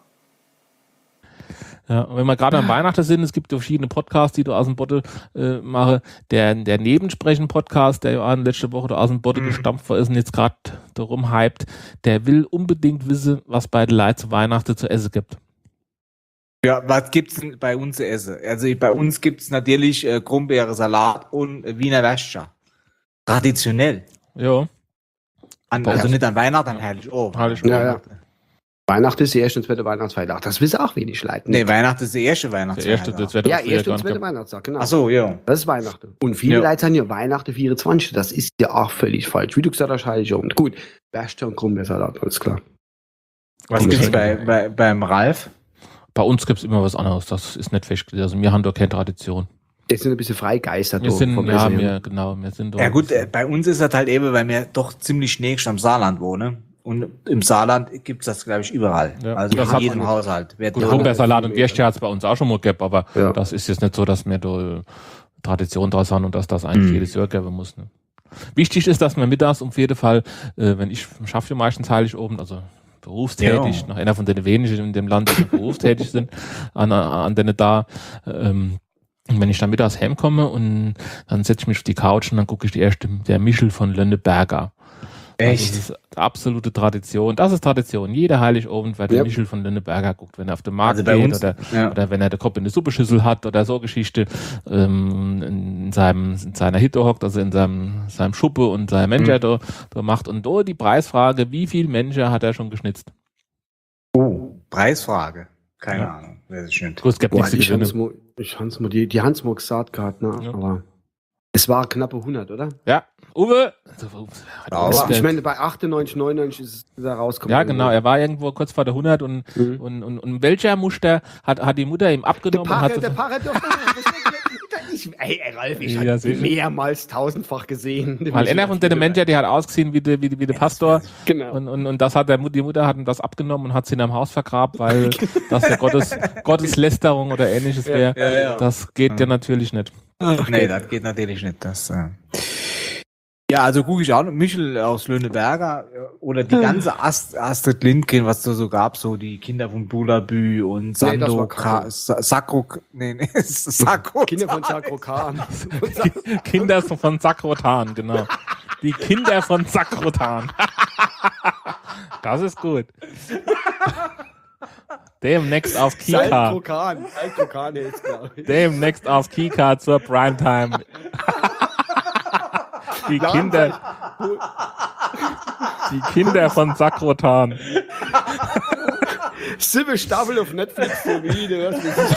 Ja, und wenn wir gerade an Weihnachten sind, es gibt ja verschiedene Podcasts, die du aus dem Bottle äh, mache. Der, der Nebensprechen-Podcast, der ja letzte Woche da aus dem Bottle mhm. gestampft war, ist und jetzt gerade darum hypt, der will unbedingt wissen, was bei den Leuten zu Weihnachten zu essen gibt. Ja, was gibt's denn bei uns zu essen? Also bei uns gibt's natürlich äh, Krummbeere-Salat und äh, Wiener Würstchen. Traditionell. Ja. An, also nicht an Weihnachten, an Heilig. Oh, Heilig. Ja, ja. Weihnachten ist die erste und zweite Weihnachtsfeiertag. Das wissen auch wenig Leute. Nee, Weihnachten ist der erste Weihnachtsfeiertag. Der erste, das ja, erste und zweite Weihnachtstag, genau. Ach so, ja. Das ist Weihnachten. Und viele ja. Leute sagen ja Weihnachten vierundzwanzig. Das ist ja auch völlig falsch. Wie du gesagt hast, heilig und gut. Würstchen und Krummbeersalat, alles klar. Was Und gibt's bei, bei, beim Ralf? Bei uns gibt's immer was anderes. Das ist nicht festgelegt. Also wir haben doch keine Tradition. Wir sind ein bisschen freigeistert. Wir sind, ja, Essen. wir, genau. Wir sind ja gut, äh, bei uns ist das halt eben, weil wir doch ziemlich nächst am Saarland wohnen. Und im Saarland gibt's das, glaube ich, überall. Ja, also in jedem Haushalt. Gut, Krummbeersalat und Würstchen hat's bei uns auch schon mal gegeben, aber ja. das ist jetzt nicht so, dass wir da Tradition draus haben und dass das eigentlich mhm. jedes Jahr geben muss. Ne? Wichtig ist, dass man mittags auf jeden Fall, äh, wenn ich schaffe ja meistens heilig oben, also berufstätig, ja. noch einer von den wenigen in dem Land, die berufstätig sind, an, an denen da, ähm, und wenn ich dann mittags heimkomme und dann setze ich mich auf die Couch und dann gucke ich die erste, der Michel von Lönneberger. Echt? Das ist absolute Tradition. Das ist Tradition. Jeder Heiligabend wird der ja. Michel von Lönneberger guckt, wenn er auf den Markt also geht uns, oder, ja. oder wenn er den Kopf in der Suppeschüssel hat oder so Geschichte, ähm, in seinem, in seiner Hitte hockt, also in seinem, seinem Schuppe und seinem Mensch mhm. da, da macht. Und da die Preisfrage, wie viel Menschen hat er schon geschnitzt? Oh, Preisfrage. Keine ja. Ahnung. Das ist schön. Gut, es gibt Boah, nichts ich zu hab's mal, ich hab's mal, die, die haben's mal gesagt gehabt, ne? Ja. Aber es war knappe hundert, oder? Ja. Uwe! Aber ich meine, bei achtundneunzig, neunundneunzig ist er rausgekommen. Ja, genau. Er war irgendwo kurz vor der hundert und, mhm. und, und, und welcher Muster hat, hat die Mutter ihm abgenommen? Der Paare, hat der Paare doch ich, ey, ey, Ralf, ich ja, habe mehrmals tausendfach gesehen. Weil einer von den Menschen, der hat ausgesehen wie der, wie, wie der Pastor. Genau. Und, und, und das hat der, die Mutter hat ihm das abgenommen und hat sie in einem Haus vergraben, weil das ja Gottes, Gotteslästerung oder ähnliches wäre. Ja, ja, ja. Das geht ja, ja natürlich nicht. Ach, nee, das geht natürlich nicht. Das, äh ja, also gucke ich auch noch Michel aus Lönneberger oder die ganze Ast, Astrid Lindgren, was da so gab, so die Kinder von Bulabü und Sando, nee, Sakro, nee, nee, Sakro Kinder von Sakrotan. Kinder von Sakrotan, genau. Die Kinder von Sakrotan. Das ist gut. Demnächst auf Kika. Demnächst auf Kika zur Primetime. Die Kinder, die Kinder von Sakrotan. Sieben Staffel auf Netflix für Video.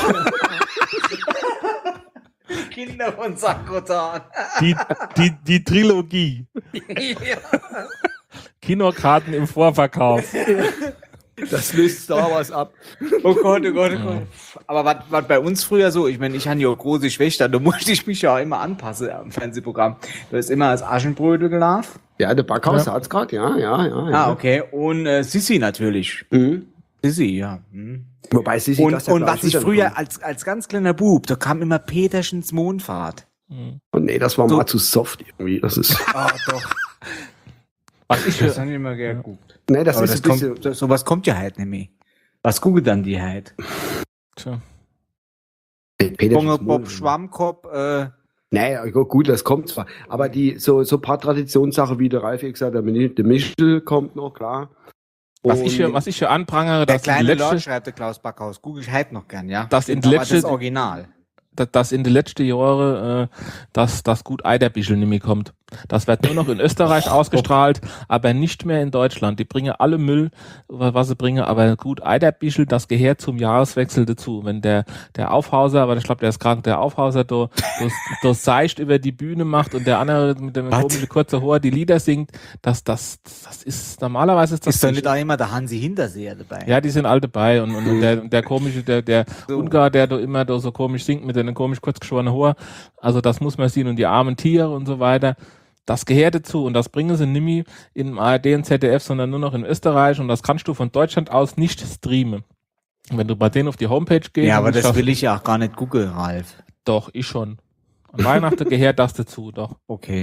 Kinder von Sakrotan. Die, die, die Trilogie. Ja. Kinokarten im Vorverkauf. Das löst Star Wars ab. Oh Gott, oh Gott, oh Gott. Aber was, was bei uns früher so, ich meine, ich hatte ja auch große Schwester, da musste ich mich ja auch immer anpassen am Fernsehprogramm. Da ist immer das Aschenbrödel gelaufen. Ja, der Backhaus ja. hat's gerade, ja, ja, ja. Ah, okay. Und äh, Sissi natürlich. Mhm. Sissi, ja. Mhm. Wobei Sissi Und, das ja und was ich früher als, als ganz kleiner Bub, da kam immer Peterchens Mondfahrt. Mhm. Und nee, das war so. mal zu soft irgendwie. Das ist. Ah, doch. Was ich das habe ich immer gerne geguckt. Nee, das aber ist das ein bisschen. Kommt, sowas kommt ja halt nicht mehr. Was googelt dann die halt? Tja. Bonge Bob Schwammkopf, äh. Naja, gut, das kommt zwar. Aber die, so, so ein paar Traditionssachen, wie der Ralf gesagt hat, der Michel kommt noch, klar. Was ich, für, was ich für anprangere, der dass kleine letzte, Lord schreibt der Klaus Backhaus. Google ich halt noch gern, ja. Das in letzte, das Original. Dass, dass in den letzten Jahren äh, dass das gut Eiderbischel nicht mehr kommt. Das wird nur noch in Österreich ausgestrahlt, aber nicht mehr in Deutschland. Die bringen alle Müll, was sie bringen, aber gut Eiderbischel, das gehört zum Jahreswechsel dazu. Wenn der der Aufhauser, aber ich glaube, der ist krank, der Aufhauser da das seicht über die Bühne macht und der andere mit dem komischen kurzen Haar die Lieder singt, das das das ist normalerweise ist das ist doch nicht auch immer der Hansi Hinterseher dabei. Ja, die sind alle dabei und, und, und der der komische der der so. Ungar, der da immer da so komisch singt mit einem komisch kurz geschworenen Haar. Also das muss man sehen und die armen Tiere und so weiter. Das gehört dazu und das bringen sie nicht mehr in A R D und Z D F, sondern nur noch in Österreich und das kannst du von Deutschland aus nicht streamen. Wenn du bei denen auf die Homepage gehst... Ja, aber das schaffst, will ich ja auch gar nicht googeln, Ralf. Doch, ich schon. An Weihnachten gehört das dazu, doch. Okay.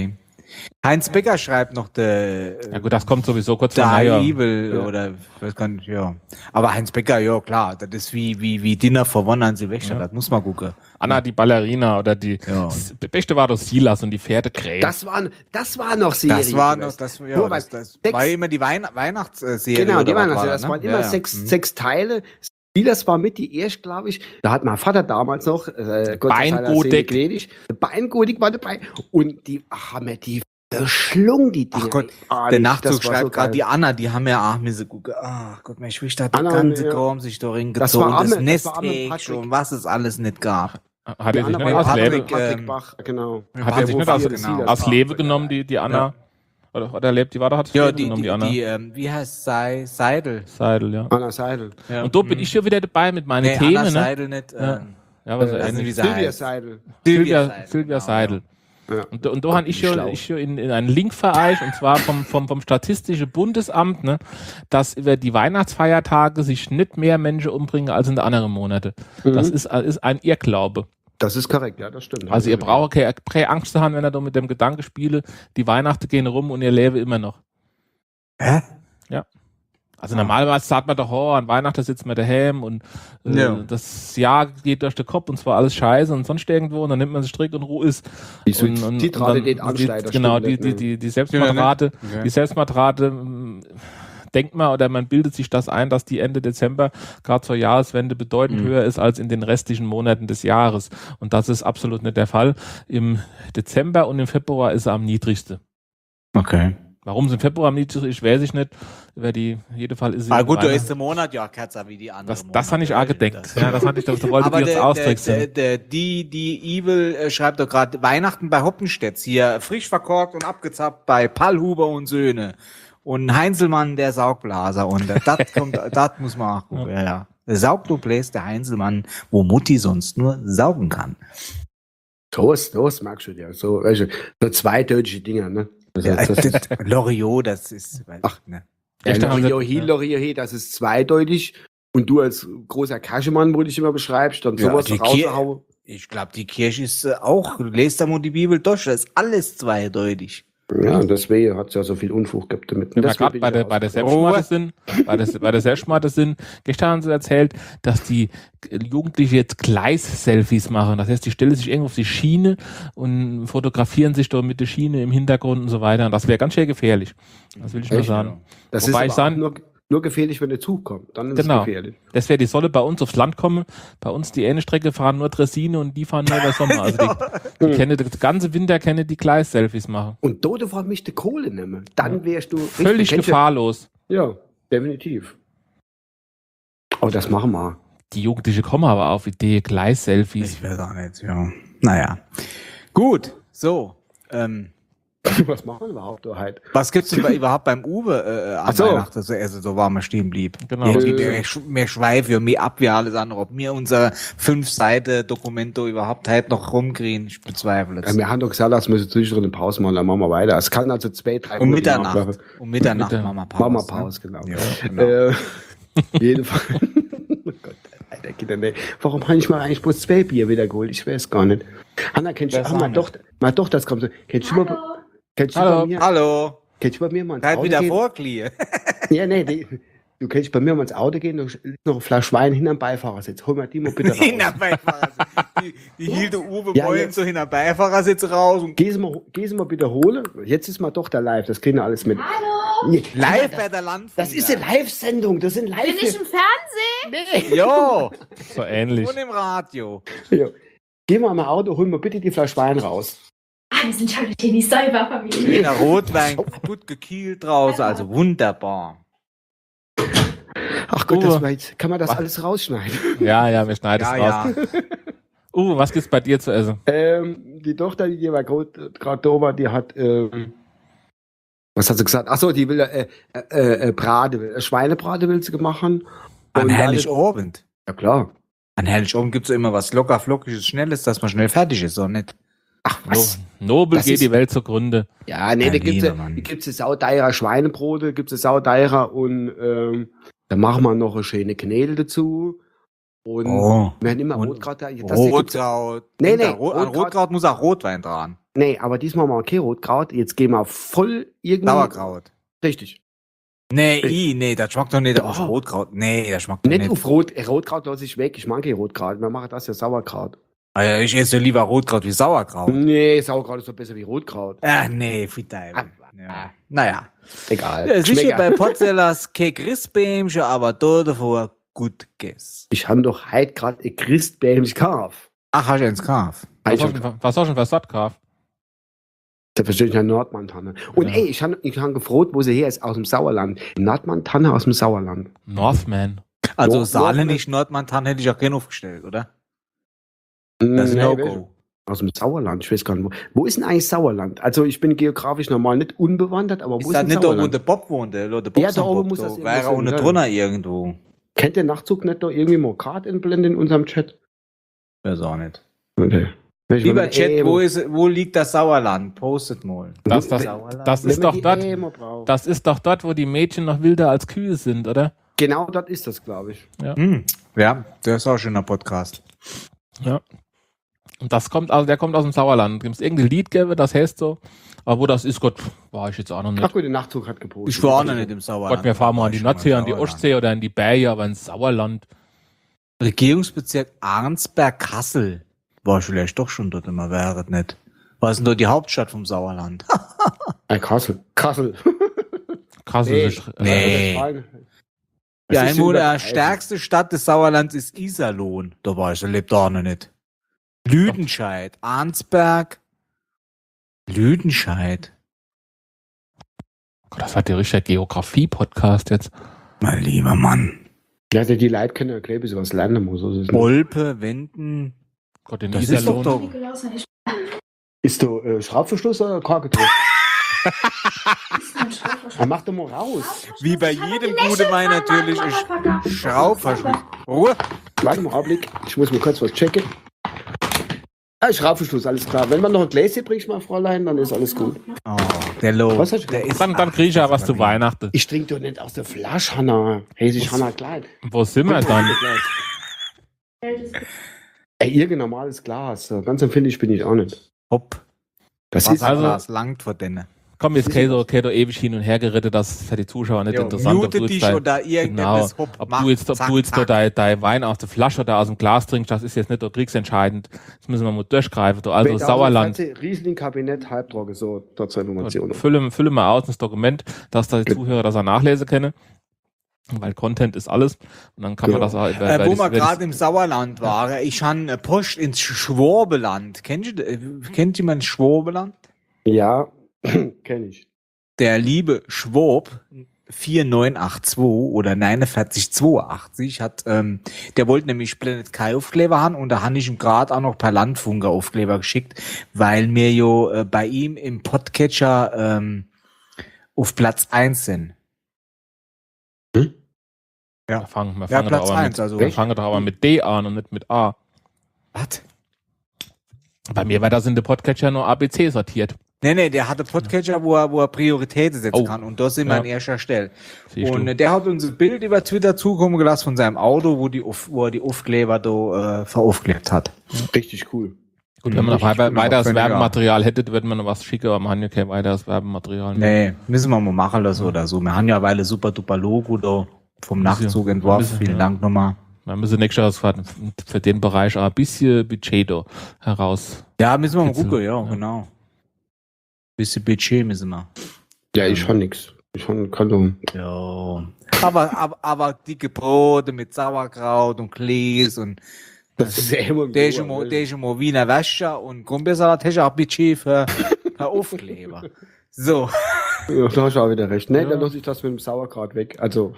Heinz Becker schreibt noch der. Ja gut, das kommt sowieso kurz vor der Neujahr. Evil Ja. oder ich weiß gar nicht, ja. Aber Heinz Becker, ja klar, das ist wie, wie, wie Dinner for One an Silvester, Ja. das muss man gucken. Anna die Ballerina oder die. Ja. Das Beste war doch Silas und die Pferdekrähen. Das waren, das war noch Serien. Das war noch, gewesen. das, ja, Nur das, weil das sechs- war immer die Weihn Weihnachtsserie. Genau, die oder was waren das. war Das ne? waren immer Ja, ja. sechs, Mhm. sechs Teile. Das war mit die erste, glaube ich. Da hat mein Vater damals noch, äh, Gott sei seiner Seele Beingodik. gnädig, Beingodik war dabei. Und die haben mir die verschlungen, die Dinge. Ach Gott, Ah, der nicht, Nachzug das war schreibt so gerade geil. die Anna, die haben ja auch müssen gucken. Ach Gott, mein Schwester hat die Anna, ganze ja. Kram sich da reingezogen. Das war Das, Arme- das war Nest Arme Patrick. schon, was es alles nicht gab. Hat Die er sich andere nicht war aus Patrick, Lebe, Patrick ähm, Bach, genau. hat er sich nicht aus, Wofür das Silas aus war. Lebe genommen, die, die Anna? Oder, oder lebt die war, hat sich Ja, Lebe die, genommen, die, die Anna. die, ähm, wie heißt Sei, Seidel? Seidel, ja. Anna Seidel. Ja. Und da bin Mhm. ich schon wieder dabei mit meinen Nee, Themen, Anna ne? Seidel nicht. Ja. Ähm, Ja, aber so äh, ähnlich. wie sie Sylvia heißt. Seidel. Sylvia, Seidel, Sylvia genau, Seidel. Ja. Und, und da habe ich Schlau. schon, ich schon in, in einen Link vereicht, und zwar vom, vom, vom Statistischen Bundesamt, ne, dass über die Weihnachtsfeiertage sich nicht mehr Menschen umbringen als in den anderen Monaten. Mhm. Das ist, ist ein Irrglaube. Das ist korrekt, ja, das stimmt. Also ihr braucht keine, keine Angst zu haben, wenn ihr da mit dem Gedanke spiele, die Weihnachten gehen rum und ihr lebe immer noch. Hä? Ja. Also normalerweise sagt man doch, oh, an Weihnachten sitzt man daheim und äh, Ja. das Jahr geht durch den Kopf und zwar alles scheiße und sonst irgendwo und dann nimmt man sich strikt und Ruhe ist. Die Suizidrate ansteigt, das Genau, stimmt die, nicht, die, ne? die, die Selbstmordrate, Ja. die Selbstmordrate, ähm, denkt man oder man bildet sich das ein, dass die Ende Dezember gerade zur Jahreswende bedeutend Mhm. höher ist als in den restlichen Monaten des Jahres. Und das ist absolut nicht der Fall. Im Dezember und im Februar ist er am niedrigsten. Okay. Warum es im Februar am niedrigsten ist, weiß ich nicht. Über die, jeden Fall ist es. Ah gut, da Weihnachten. ist der Monat ja kürzer wie die anderen. Das, das habe ich auch gedacht. Ja, das hatte ich, das wollte Aber ich jetzt der, der, austricksen. der, der, die, die Evil äh, schreibt doch gerade Weihnachten bei Hoppenstedt hier frisch verkorkt und abgezappt bei Pallhuber und Söhne und Heinzelmann der Saugblaser und äh, das kommt, das muss man auch gucken. Ja, ja. Der saugt und bläst der Heinzelmann, wo Mutti sonst nur saugen kann. Das, das magst du ja. So, weißt du, so zweideutige Dinger, ne? Das, Ja, das, das, das, Loriot, das ist, weiß Ach. ich, ne? ja, Echt, da haben sie- Lorio Hi, Lorio Hi, das ist zweideutig. Und du als großer Kaschemann, wo du dich immer beschreibst, dann Ja, sowas die raushauen. Ich glaube, die Kirche ist äh, auch, du lest da mal die Bibel durch, das ist alles zweideutig. Ja, und deswegen hat es ja so viel Unfug gehabt damit. Wenn wir Deswegen gerade bin bei ich der, raus. bei der Selbstmorde sind, bei der, bei der Selbstmorde sind, gestern haben sie erzählt, dass die Jugendliche jetzt Gleis-Selfies machen. Das heißt, die stellen sich irgendwo auf die Schiene und fotografieren sich da mit der Schiene im Hintergrund und so weiter. Und das wäre ganz schön gefährlich. Das will ich nur Echt? sagen. Das Wobei ist ich aber sagen- auch nur, nur gefährlich, wenn der Zug kommt. Dann ist Genau. es gefährlich. Das wäre, die solle bei uns aufs Land kommen. Bei uns die eine Strecke fahren nur Dressine und die fahren nur über Sommer. Also die, die kennen, das ganze Winter kennen die Gleis-Selfies machen. Und dort vor mich die Kohle nehmen. Dann wärst du Völlig kennst du- gefahrlos. Ja, definitiv. Aber das machen wir. Die Jugendliche kommen aber auf Idee, Gleis-Selfies. Ich weiß auch nicht, ja. Naja. Gut, so. Ähm, Was machen wir überhaupt da halt? was gibt's denn bei, überhaupt beim Uwe äh, an Ach so. Weihnachten? Also, also so war man stehen blieb. Genau. Irgendwie Äh. mehr, Sch- mehr Schweife, mehr ab wie alles andere. Ob mir unser fünf Seiten Dokumento überhaupt halt noch rumkriegen, ich bezweifle Ja, es. wir haben doch gesagt, dass wir zwischendrin eine Pause machen, dann machen wir weiter. Es kann also zwei, drei Um Monate Mitternacht. nachmachen. Um Mitternacht Mittag- machen wir Pause. Machen wir ne? Pause, genau. Ja, genau. Äh, jedenfalls. Oh Gott, Alter, Kinder, nee. Warum habe ich mal eigentlich bloß zwei Bier wiedergeholt? Ich weiß gar nicht. Hanna, kennst du, Das ah, mal haben doch, mal doch, das kommt so. Kennst du mal, kennst du Hallo. bei mir, Hallo. kennst du bei mir mal ins Halt Auto wieder gehen? vorklie. Ja, nee, die, du kannst bei mir mal ins Auto gehen, da liegt noch eine Flasche Wein hinterm Beifahrersitz. Hol mal die mal bitte raus. Hinter Beifahrersitz. Die, die hielt der Uwe Ja, Beulen jetzt. so hinter Beifahrersitz raus und Geh sie mal, geh sie mal bitte holen. Jetzt ist mal doch der Live, das kriegen wir alles mit. Hallo! Nee, live bei der Landfunk. das ist eine Live-Sendung, das sind Live. Bin ich im Fernsehen? Jo. So ähnlich. Und im Radio. Ja. Geh mal am Auto, hol mal bitte die Flasche Wein raus. Ah, wir sind schon hier die Säuberfamilie. Der Rotwein gut gekielt draußen, also wunderbar. Ach Gott, Uwe. das war jetzt, kann man das Was? alles rausschneiden? Ja, ja, wir schneiden es Ja, raus. ja. Uh, was gibt's bei dir zu essen? Ähm, die Tochter, die war gerade da war, die hat, ähm, was hat sie gesagt? Ach so, die will äh, äh, äh, Brate, äh, Schweinebrate will sie machen. An Und Heiligabend. Ja klar. An Heiligabend gibt es immer was locker, flockiges, schnelles, dass man schnell fertig ist, so nicht. Ach No, Nobel Das geht ist- die Welt zugrunde. Ja, nee, Ja, da gibt's lieber ja, Mann. da gibt's ja saudeirer Schweinebrote, gibt's ja saudeirer und ähm, da machen wir noch eine schöne Knädel dazu. Und Oh. wir haben immer Und Rotkraut da. Das hier gibt's ja- Rotkraut. Nee, Und nee, da Ro- an Rotkraut- Rotkraut muss auch Rotwein dran. nee, aber diesmal mal kein Rotkraut. Jetzt gehen wir voll irgendwie. Sauerkraut. Richtig. Nee, i, nee, das schmeckt doch nicht Doch. auf Rotkraut. Nee, das schmeckt doch Nicht nicht. auf Rot. äh, Rotkraut lasse ich weg. Ich mag kein Rotkraut. Wir machen das ja Sauerkraut. Ah ja, ich esse lieber Rotkraut wie Sauerkraut. Nee, Sauerkraut ist doch besser wie Rotkraut. Ach nee, Friedei. Ja. Naja. Egal. Ja, sicher Schmeckt- bei Potzellers kein Christbämchen, aber dort davor gut gegessen. Ich habe doch heute gerade ein Christbämchen gekauft. Ach, hast du eins gekauft? Was Ich hast du hab, denn- was hast du denn für Satt gekauft? selbstverständlich eine Nordmantanne. Und Ja. ey, ich habe ich hab gefroht, wo sie her ist, aus dem Sauerland. Nordmantanne aus dem Sauerland. Northman. Also Nord- Saale Nord- nicht, Nordmantan hätte ich auch keinen aufgestellt, oder? Das ist ein Nee, No-Go. Aus dem Sauerland, ich weiß gar nicht, wo. Wo ist denn eigentlich Sauerland? Also ich bin geografisch normal nicht unbewandert, aber wo Ist ist, das denn nicht da, wo Sauerland? der Bob wohnte? Oder der Bob Ja, da oben Bob, muss da das wäre irgendwo ohne sein, drunter irgendwo. Kennt der Nachtzug nicht da irgendwie mal Grad entblenden in unserem Chat? Weiß auch nicht. Okay. Ich Lieber will- Chat, ey, wo, ist, wo liegt das Sauerland? Postet mal. Das, das, Sauerland. das wenn ist man doch die dort, eh immer braucht. das ist doch dort, wo die Mädchen noch wilder als Kühe sind, oder? Genau das ist das, glaube ich. Ja. Hm. Ja, der ist auch schon ein Podcast. Ja. Und das kommt, also der kommt aus dem Sauerland. Gibt es irgendein Lied gäbe, das heißt so. Aber wo das ist, Gott, war ich jetzt auch noch Ach nicht. gut, der Nachtzug hat gepostet. Ich war auch noch nicht im Sauerland. Gott, wir fahren mal an die Ich war Nordsee, im an die Sauerland. Ostsee oder in die Berge, aber ins Sauerland. Regierungsbezirk Arnsberg-Kassel. War ich vielleicht doch schon dort immer, wäre nicht. Was ist denn dort die Hauptstadt vom Sauerland? Äh, Kassel. Kassel. Kassel Nee. ist, äh, Nee. Es Ja, ist einmal die übertreiben. stärkste Stadt des Sauerlands ist Iserlohn. Da war ich, da lebt da noch nicht. Lüdenscheid, Arnsberg, Lüdenscheid. Gott, das war der richtige Geografie-Podcast jetzt. Mein lieber Mann. Ja, die Leute können ja gleich ein bisschen was lernen muss. So ist es nicht. Olpe, Wenden. Gott, in Das ist doch Iserlohn. doch. Ist du äh, Schraubverschluss oder Korkgetränk? Dann mach doch mal raus. Wie bei jedem guten Wein natürlich ist Schraubverschluss. Ruhe. Warte mal, Augenblick. Ich muss mal kurz was checken. Ah, Schraubverschluss, alles klar. Wenn man noch ein Gläschen bringst, mal Fräulein, dann ist alles gut. Oh, der Low. Was hast du Der gesagt? ist Dann, dann kriege ich ja was zu Weihnachten. Ich trinke doch nicht aus der Flasche, Hanna. Hey, sich Hanna klein. Wo sind wir dann? Ey, irgendein normales Glas. So ganz empfindlich bin ich auch nicht. Hopp. Das Das ist also- Wasserglas langt vor denen. Komm, jetzt Kedo, Kedo ewig hin und her gerettet, das ist für die Zuschauer nicht Jo, interessant. ob mute du jetzt dich dein- oder genau, irgendetwas. Hopp, ob mach, du jetzt, ob zack, du jetzt zack. dein, dein Wein aus der Flasche oder aus dem Glas trinkst, das ist jetzt nicht der kriegsentscheidend. Das müssen wir mal durchgreifen. Du, also Sauerland. Riesling-Kabinett, Halbtrocken, so, dort zur Information. Fülle, fülle mal aus ins Dokument, dass da die Zuhörer das auch nachlesen können. Weil Content ist alles. Und dann kann man Genau. das auch. Äh, wo wir gerade im Sauerland waren, ich habe eine Post ins Schwabeland. Kennt ihr, äh, kennt jemand Schwabeland? Ja, kenne ich. Der liebe Schwab vier neun acht zwei oder neun vier zwei acht hat, ähm, der wollte nämlich Planet Kai Aufkleber haben und da habe ich ihm gerade auch noch per Landfunker Aufkleber geschickt, weil mir jo äh, bei ihm im Podcatcher ähm, auf Platz eins sind. Wir Ja. fangen, wir Ja, fangen Platz da aber eins, mit, also. wir fangen da aber mit D an und nicht mit A. Was? Bei mir war das in der Podcatcher nur A B C sortiert. Nee, nee, der hatte Podcatcher, wo er, wo er Prioritäten setzen Oh. kann. Und da sind wir Ja. an erster Stelle. Siehst Und du. äh, der hat uns ein Bild über Twitter zukommen gelassen von seinem Auto, wo, die, Auf- wo er die Aufkleber da äh, veraufklebt hat. Richtig cool. Gut, wenn man noch Richtig weiter, cool, weiteres völlig Werbematerial hätte, würde man noch was schicken, aber man hat ja kein weiteres Werbematerial mehr. Nee, müssen wir mal machen lassen oder so. Wir haben ja weil super duper Logo da vom Müssen- Nachtzug entworfen. müssen- Vielen ja. Dank nochmal. Man müsste nächstes Jahr für, für den Bereich auch ein bisschen Budget da heraus. Ja, müssen wir mal Kitzeln. gucken, ja, Ja. genau. Bisschen Budget müssen wir. Ja, ich schon nix. Ich schon Kondom. Ja. Aber, aber, aber dicke Brote mit Sauerkraut und Käse und Das ist ja immer der ist immer, der ist immer Wiener Wäscher und Grumbeersalat hast du auch Budget für, für Aufkleber. So. Ja, da hast du auch wieder recht. Nee, Ja. dann lasse ich das mit dem Sauerkraut weg. Also,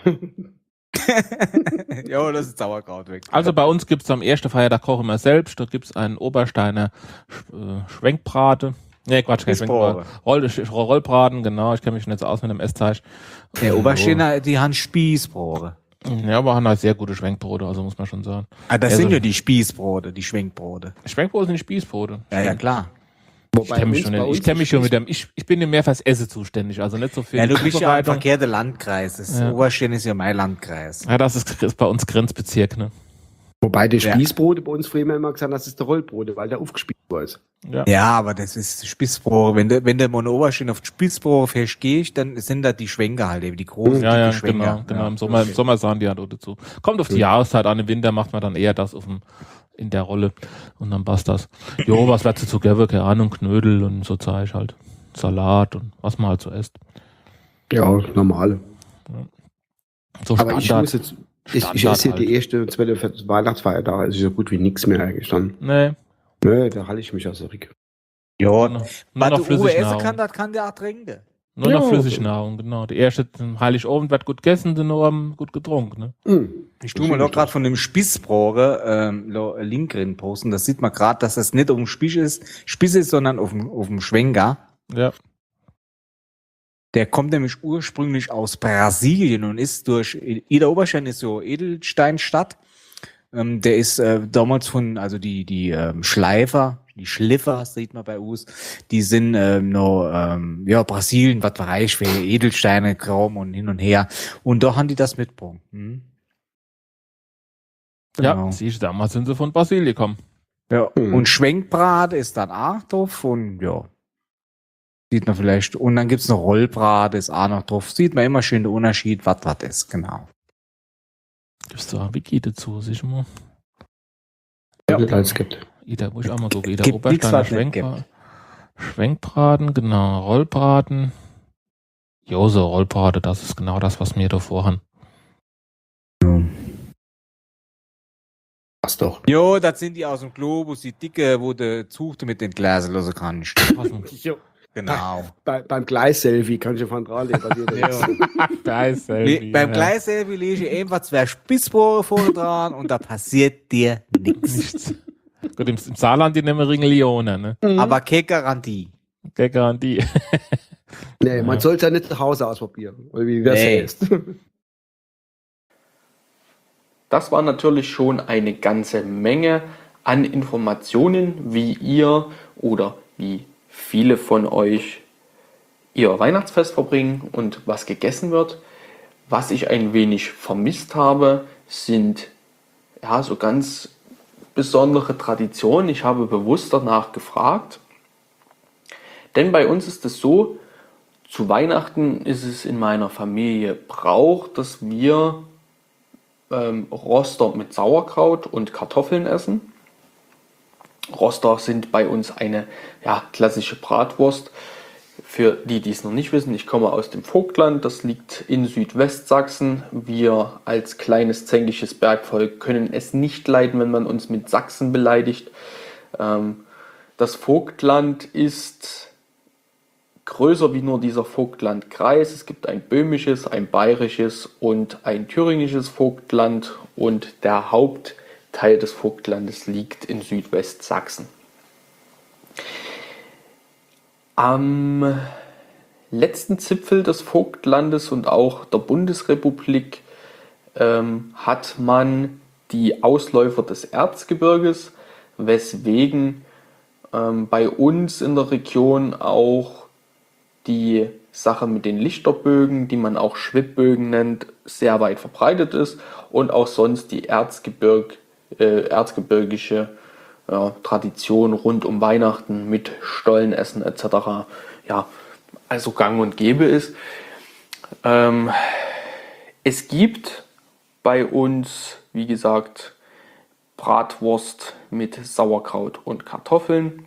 Ja, das ist Sauerkraut weg. Also bei uns gibt es am ersten Feiertag kochen wir selbst. Da gibt es einen Obersteiner Sch- äh, Schwenkbrate. Nee, Quatsch, kein Schwenkbrate. Schwenkbrate. Roll, Sch- Rollbraten, genau. Ich kenne mich schon jetzt aus mit dem Essteig. Der Obersteiner, die haben Spießbrote. Ja, aber haben halt sehr gute Schwenkbrote, also muss man schon sagen. Ah, das Ja, sind so- ja die Spießbrote, die Schwenkbrote. Schwenkbrote sind Spießbrote. Ja, ja, klar. Ich kenne mich schon, bei in- uns ich kenn mich schon ist- mit dem, ich, ich bin ja mehr fürs Essen zuständig, also nicht so viel Ja, du bist ja im Zubereitung. verkehrten Landkreis. Das Ja. Oberstein ist ja mein Landkreis. Ja, das ist, ist bei uns Grenzbezirk, ne? Wobei die Ja. Spießbrote bei uns früher immer gesagt, das ist der Rollbrote, weil der aufgespießt weiß. Ja. Ja, aber das ist Spitzrohre. Wenn du, wenn du mal Oberstehen auf die Spitzrohre festgehst, dann sind da die Schwenker halt eben, die großen, Ja, ja, dicke Schwenker. genau, genau. Ja. Im Sommer, im Okay. Sommer sahen die halt auch dazu. Kommt auf die Mhm. Jahreszeit an, im Winter macht man dann eher das auf dem, in der Rolle und dann passt das. Jo, was wird zu geben? Keine Ahnung, Knödel und so Zeug halt. Salat und was man halt so isst. Ja, normal. So Aber ich Standard. muss jetzt, ich, ich Standard esse hier halt. die erste und zweite Weihnachtsfeiertag, also so gut wie nichts mehr eigentlich dann. Nee, Nee, da halte ich mich also Rick. Ja, nur noch, nur was noch du Uwe essen Flüssignahrung. kann, das kann der auch trinken. Nur noch Ja. Flüssignahrung, genau. Die erste zum Heiligabend wird gut gegessen, den Abend gut getrunken. Ne? Hm. Ich tue mir doch gerade von dem Spießbrohre ähm, lo- Link drin posten. Das sieht man gerade, dass das nicht auf dem Spieß ist, Spieß ist, sondern auf dem, auf dem Schwenker. Ja. Der kommt nämlich ursprünglich aus Brasilien und ist durch, Ida Oberstein ist so Edelsteinstadt. Ähm, der ist äh, damals von, also die, die ähm, Schleifer, die Schliffer, sieht man bei uns, die sind ähm, noch, ähm, ja, Brasilien, was reich für Edelsteine, Kram und hin und her. Und da haben die das mitgebracht. Hm? Genau. Ja, siehst du, damals sind sie von Brasilien gekommen. Ja, Hm. und Schwenkbrat ist dann auch drauf und ja, sieht man vielleicht. Und dann gibt's noch Rollbrat, ist auch noch drauf. Sieht man immer schön den Unterschied, was was ist, genau. Gibst du ein Wiki dazu, siehst du mal? Ja. Nicht alles gibt. Ida, muss ich auch mal gucken. Ida Gibt nichts, Obersteiner was nicht Schwenkbra Schwenkbraten, genau. Rollbraten. Jo, so Rollbraten, das ist genau das, was wir da vorhaben. Passt doch. Jo, das sind die aus dem Globus, die dicke, wo du Zuchte mit den Gläsern losen kannst. Jo. Genau. Bei, beim Gleis-Selfie kann ich ja von dran legen. Le beim Gleisselfie lege ich einfach zwei Spitzbohrer vorne dran und da passiert dir nichts. Nichts. Gut, im, im Saarland, die nehmen Ringellione, ne? Mhm. Aber keine Garantie. Keine Garantie. Nee, man Ja. sollte ja nicht zu Hause ausprobieren. Oder wie das Nee. heißt. Das war natürlich schon eine ganze Menge an Informationen, wie ihr oder wie viele von euch ihr Weihnachtsfest verbringen und was gegessen wird. Was ich ein wenig vermisst habe, sind ja so ganz besondere Traditionen. Ich habe bewusst danach gefragt, denn bei uns ist es so, zu Weihnachten ist es in meiner Familie Brauch, dass wir ähm, Roster mit Sauerkraut und Kartoffeln essen. Roster sind bei uns eine ja, klassische Bratwurst. Für die, die es noch nicht wissen, ich komme aus dem Vogtland, das liegt in Südwestsachsen. Wir als kleines zänkisches Bergvolk können es nicht leiden, wenn man uns mit Sachsen beleidigt. Ähm, das Vogtland ist größer wie nur dieser Vogtlandkreis. Es gibt ein böhmisches, ein bayerisches und ein thüringisches Vogtland und der Hauptteil des Vogtlandes liegt in Südwestsachsen. Am letzten Zipfel des Vogtlandes und auch der Bundesrepublik ähm, hat man die Ausläufer des Erzgebirges, weswegen ähm, bei uns in der Region auch die Sache mit den Lichterbögen, die man auch Schwibbögen nennt, sehr weit verbreitet ist und auch sonst die Erzgebirg, äh, erzgebirgische ja, Tradition rund um Weihnachten mit Stollenessen et cetera ja, also gang und gäbe ist. Ähm, es gibt bei uns, wie gesagt, Bratwurst mit Sauerkraut und Kartoffeln.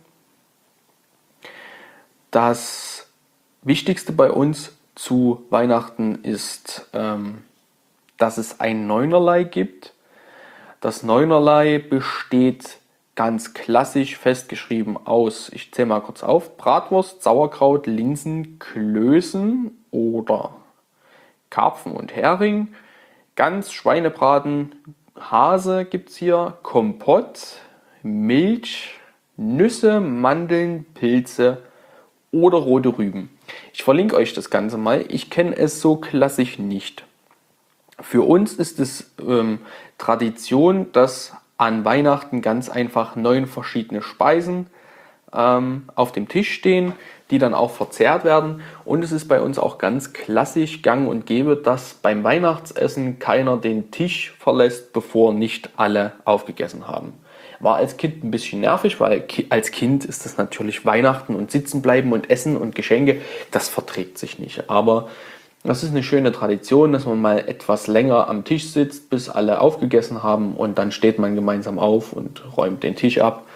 Das Wichtigste bei uns zu Weihnachten ist, ähm, dass es ein Neunerlei gibt. Das Neunerlei besteht ganz klassisch festgeschrieben aus, ich zähle mal kurz auf, Bratwurst, Sauerkraut, Linsen, Klößen oder Karpfen und Hering, Gans, Schweinebraten, Hase gibt es hier, Kompott, Milch, Nüsse, Mandeln, Pilze oder rote Rüben. Ich verlinke euch das Ganze mal. Ich kenne es so klassisch nicht. Für uns ist es ähm, Tradition, dass an Weihnachten ganz einfach neun verschiedene Speisen ähm, auf dem Tisch stehen, die dann auch verzehrt werden. Und es ist bei uns auch ganz klassisch gang und gäbe, dass beim Weihnachtsessen keiner den Tisch verlässt, bevor nicht alle aufgegessen haben. War als Kind ein bisschen nervig, weil ki- als Kind ist das natürlich Weihnachten und sitzen bleiben und essen und Geschenke, das verträgt sich nicht. Aber das ist eine schöne Tradition, dass man mal etwas länger am Tisch sitzt, bis alle aufgegessen haben und dann steht man gemeinsam auf und räumt den Tisch ab.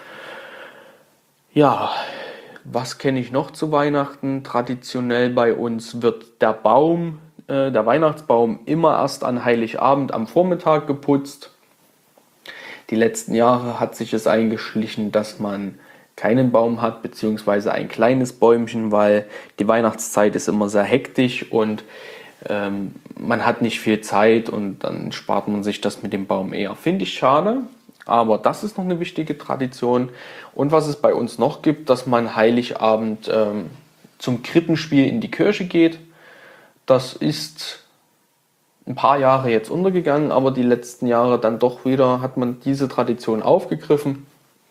Ja, was kenne ich noch zu Weihnachten? Traditionell bei uns wird der Baum, äh, der Weihnachtsbaum immer erst an Heiligabend am Vormittag geputzt. Die letzten Jahre hat sich es eingeschlichen, dass man keinen Baum hat, beziehungsweise ein kleines Bäumchen, weil die Weihnachtszeit ist immer sehr hektisch und ähm, man hat nicht viel Zeit und dann spart man sich das mit dem Baum eher. Finde ich schade, aber das ist noch eine wichtige Tradition. Und was es bei uns noch gibt, dass man Heiligabend ähm, zum Krippenspiel in die Kirche geht. Das ist ein paar Jahre jetzt untergegangen, aber die letzten Jahre dann doch wieder hat man diese Tradition aufgegriffen.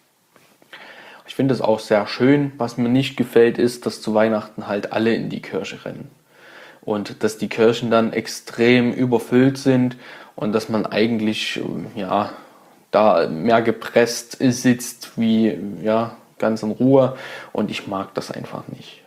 Ich finde es auch sehr schön. Was mir nicht gefällt, ist, dass zu Weihnachten halt alle in die Kirche rennen. Und dass die Kirchen dann extrem überfüllt sind und dass man eigentlich ja, da mehr gepresst sitzt wie ja, ganz in Ruhe. Und ich mag das einfach nicht.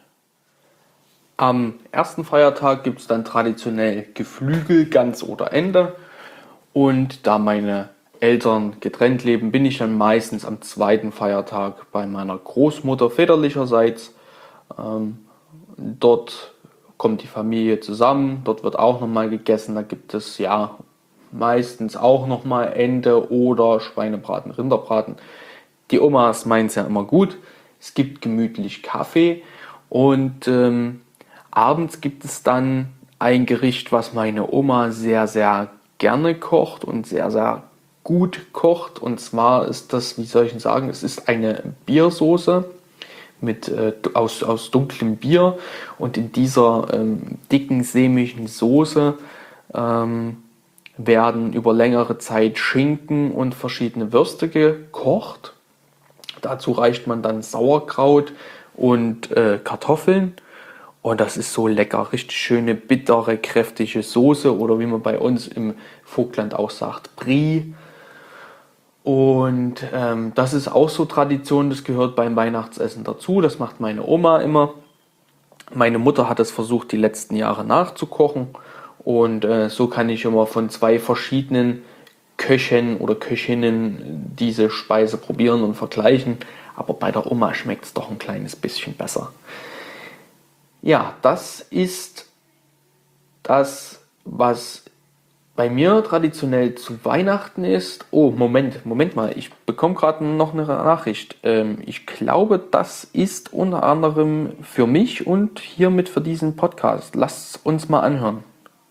Am ersten Feiertag gibt es dann traditionell Geflügel, Gans oder Ente. Und da meine Eltern getrennt leben, bin ich dann meistens am zweiten Feiertag bei meiner Großmutter väterlicherseits. Ähm, dort kommt die Familie zusammen, dort wird auch nochmal gegessen. Da gibt es ja meistens auch nochmal Ente oder Schweinebraten, Rinderbraten. Die Omas meinen es ja immer gut. Es gibt gemütlich Kaffee und ähm, abends gibt es dann ein Gericht, was meine Oma sehr, sehr gerne kocht und sehr, sehr gut kocht. Und zwar ist das, wie soll ich denn sagen, es ist eine Biersoße mit, äh, aus, aus dunklem Bier. Und in dieser ähm, dicken, sämigen Soße ähm, werden über längere Zeit Schinken und verschiedene Würste gekocht. Dazu reicht man dann Sauerkraut und äh, Kartoffeln. Und das ist so lecker, richtig schöne, bittere, kräftige Soße oder wie man bei uns im Vogtland auch sagt, Brie. Und ähm, das ist auch so Tradition, das gehört beim Weihnachtsessen dazu. Das macht meine Oma immer. Meine Mutter hat es versucht, die letzten Jahre nachzukochen. Und äh, so kann ich immer von zwei verschiedenen Köchen oder Köchinnen diese Speise probieren und vergleichen. Aber bei der Oma schmeckt es doch ein kleines bisschen besser. Ja, das ist das, was bei mir traditionell zu Weihnachten ist. Oh, Moment, Moment mal, ich bekomme gerade noch eine Nachricht. Ähm, ich glaube, das ist unter anderem für mich und hiermit für diesen Podcast. Lasst uns mal anhören.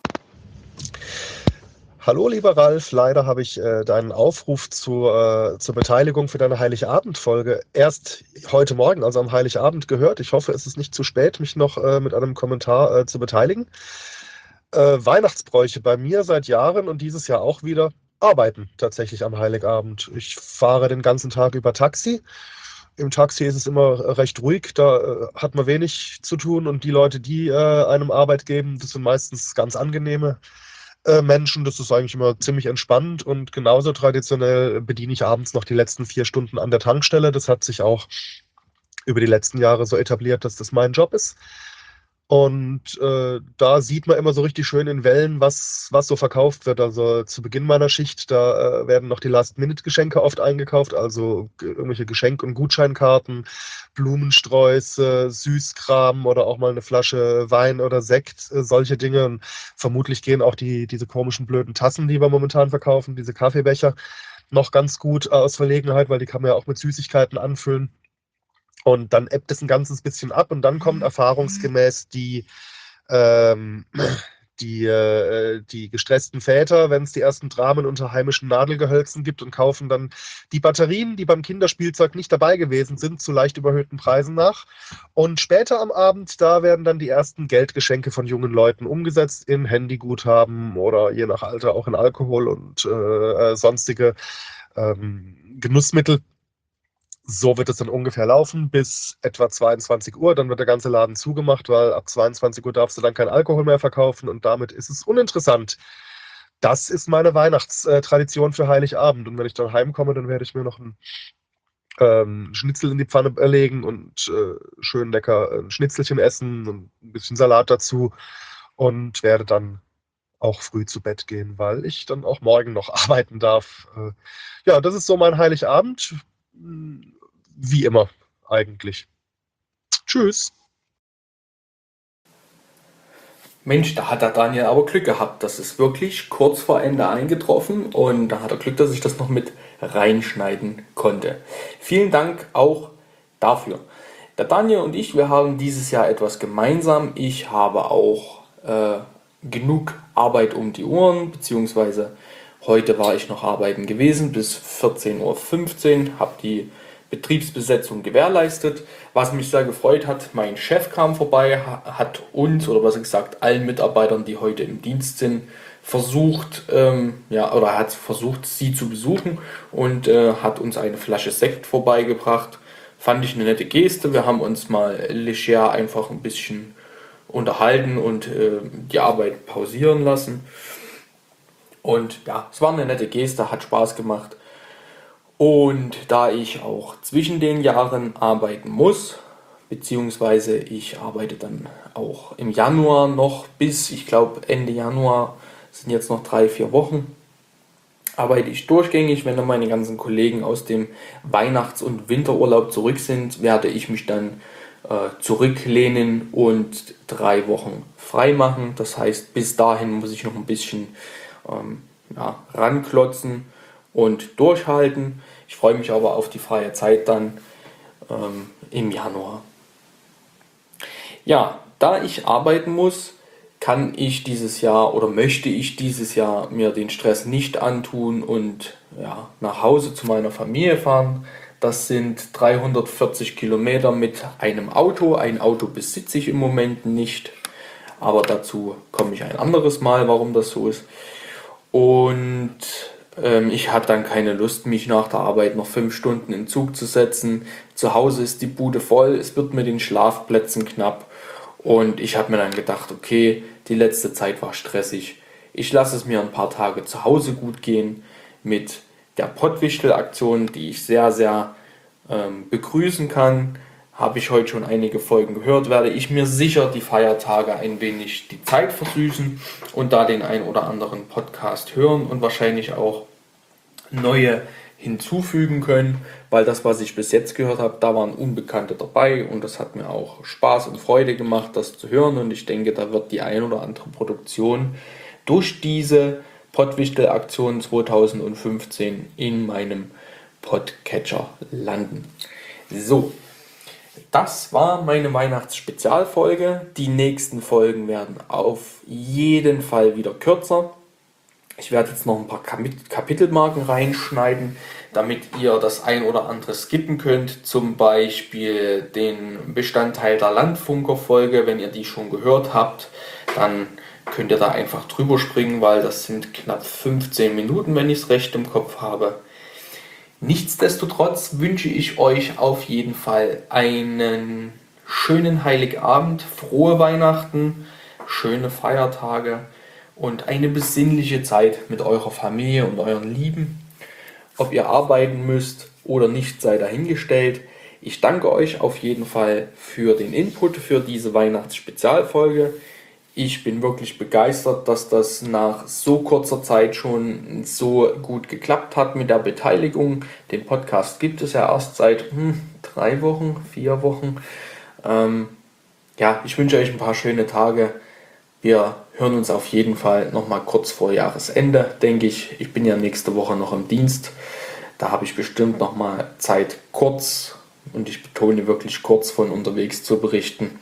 Hallo lieber Ralf, leider habe ich äh, deinen Aufruf zu, äh, zur Beteiligung für deine Heiligabend-Folge erst heute Morgen, also am Heiligabend, gehört. Ich hoffe, es ist nicht zu spät, mich noch äh, mit einem Kommentar äh, zu beteiligen. Äh, Weihnachtsbräuche bei mir seit Jahren und dieses Jahr auch wieder arbeiten tatsächlich am Heiligabend. Ich fahre den ganzen Tag über Taxi. Im Taxi ist es immer recht ruhig, da äh, hat man wenig zu tun und die Leute, die äh, einem Arbeit geben, das sind meistens ganz angenehme Menschen, das ist eigentlich immer ziemlich entspannt und genauso traditionell bediene ich abends noch die letzten vier Stunden an der Tankstelle. Das hat sich auch über die letzten Jahre so etabliert, dass das mein Job ist. Und äh, da sieht man immer so richtig schön in Wellen, was, was so verkauft wird. Also zu Beginn meiner Schicht, da äh, werden noch die Last-Minute-Geschenke oft eingekauft, also irgendwelche Geschenk- und Gutscheinkarten, Blumensträuße, Süßkram oder auch mal eine Flasche Wein oder Sekt, äh, solche Dinge. Und vermutlich gehen auch die, diese komischen blöden Tassen, die wir momentan verkaufen, diese Kaffeebecher, noch ganz gut aus Verlegenheit, weil die kann man ja auch mit Süßigkeiten anfüllen. Und dann ebbt es ein ganzes bisschen ab und dann kommt erfahrungsgemäß die, ähm, die, äh, die gestressten Väter, wenn es die ersten Dramen unter heimischen Nadelgehölzen gibt und kaufen dann die Batterien, die beim Kinderspielzeug nicht dabei gewesen sind, zu leicht überhöhten Preisen nach. Und später am Abend, da werden dann die ersten Geldgeschenke von jungen Leuten umgesetzt in Handyguthaben oder je nach Alter auch in Alkohol und äh, sonstige ähm, Genussmittel. So wird es dann ungefähr laufen bis etwa zweiundzwanzig Uhr. Dann wird der ganze Laden zugemacht, weil ab zweiundzwanzig Uhr darfst du dann keinen Alkohol mehr verkaufen und damit ist es uninteressant. das ist meine Weihnachtstradition für Heiligabend. Und wenn ich dann heimkomme, dann werde ich mir noch ein ähm, Schnitzel in die Pfanne legen und äh, schön lecker ein Schnitzelchen essen und ein bisschen Salat dazu und werde dann auch früh zu Bett gehen, weil ich dann auch morgen noch arbeiten darf. Äh, ja, das ist so mein Heiligabend. Wie immer eigentlich. Tschüss. Mensch, da hat der Daniel aber Glück gehabt. Das ist wirklich kurz vor Ende eingetroffen und da hat er Glück, dass ich das noch mit reinschneiden konnte. Vielen Dank auch dafür. Der Daniel und ich, wir haben dieses Jahr etwas gemeinsam. Ich habe auch äh, genug Arbeit um die Ohren, beziehungsweise heute war ich noch arbeiten gewesen bis vierzehn Uhr fünfzehn, habe die Betriebsbesetzung gewährleistet. Was mich sehr gefreut hat, mein Chef kam vorbei, hat uns, oder was gesagt, allen Mitarbeitern, die heute im Dienst sind, versucht, ähm, ja, oder hat versucht, sie zu besuchen und äh, hat uns eine Flasche Sekt vorbeigebracht. Fand ich eine nette Geste. Wir haben uns mal leger einfach ein bisschen unterhalten und äh, die Arbeit pausieren lassen. Und ja, es war eine nette Geste, hat Spaß gemacht. Und da ich auch zwischen den Jahren arbeiten muss, beziehungsweise ich arbeite dann auch im Januar noch bis, ich glaube Ende Januar, sind jetzt noch drei, vier Wochen, arbeite ich durchgängig. Wenn dann meine ganzen Kollegen aus dem Weihnachts- und Winterurlaub zurück sind, werde ich mich dann äh, zurücklehnen und drei Wochen frei machen. Das heißt, bis dahin muss ich noch ein bisschen ähm, ja, ranklotzen und durchhalten. Ich freue mich aber auf die freie Zeit dann ähm, im Januar. Ja, da ich arbeiten muss, kann ich dieses Jahr oder möchte ich dieses Jahr mir den Stress nicht antun und ja, nach Hause zu meiner Familie fahren. Das sind dreihundertvierzig Kilometer mit einem Auto. Ein Auto besitze ich im Moment nicht, aber dazu komme ich ein anderes Mal, warum das so ist. Und ähm, ich habe dann keine Lust, mich nach der Arbeit noch fünf Stunden in den Zug zu setzen. Zu Hause ist die Bude voll, es wird mit den Schlafplätzen knapp. Und ich habe mir dann gedacht, okay, die letzte Zeit war stressig. Ich lasse es mir ein paar Tage zu Hause gut gehen mit der Pottwichtel-Aktion, die ich sehr, sehr ähm, begrüßen kann. Habe ich heute schon einige Folgen gehört, werde ich mir sicher die Feiertage ein wenig die Zeit versüßen und da den ein oder anderen Podcast hören und wahrscheinlich auch neue hinzufügen können, weil das, was ich bis jetzt gehört habe, da waren Unbekannte dabei und das hat mir auch Spaß und Freude gemacht, das zu hören und ich denke, da wird die ein oder andere Produktion durch diese Pottwichtel-Aktion zweitausendfünfzehn in meinem Podcatcher landen. So, das war meine Weihnachtsspezialfolge. Die nächsten Folgen werden auf jeden Fall wieder kürzer. Ich werde jetzt noch ein paar Kapitelmarken reinschneiden, damit ihr das ein oder andere skippen könnt. Zum Beispiel den Bestandteil der Landfunker-Folge. Wenn ihr die schon gehört habt, dann könnt ihr da einfach drüber springen, weil das sind knapp fünfzehn Minuten, wenn ich es recht im Kopf habe. Nichtsdestotrotz wünsche ich euch auf jeden Fall einen schönen Heiligabend, frohe Weihnachten, schöne Feiertage und eine besinnliche Zeit mit eurer Familie und euren Lieben. Ob ihr arbeiten müsst oder nicht, sei dahingestellt. Ich danke euch auf jeden Fall für den Input für diese Weihnachtsspezialfolge. Ich bin wirklich begeistert, dass das nach so kurzer Zeit schon so gut geklappt hat mit der Beteiligung. Den Podcast gibt es ja erst seit hm, drei Wochen, vier Wochen. Ähm, ja, ich wünsche euch ein paar schöne Tage. Wir hören uns auf jeden Fall nochmal kurz vor Jahresende, denke ich. Ich bin ja nächste Woche noch im Dienst. Da habe ich bestimmt nochmal Zeit, kurz, und ich betone wirklich kurz, von unterwegs zu berichten.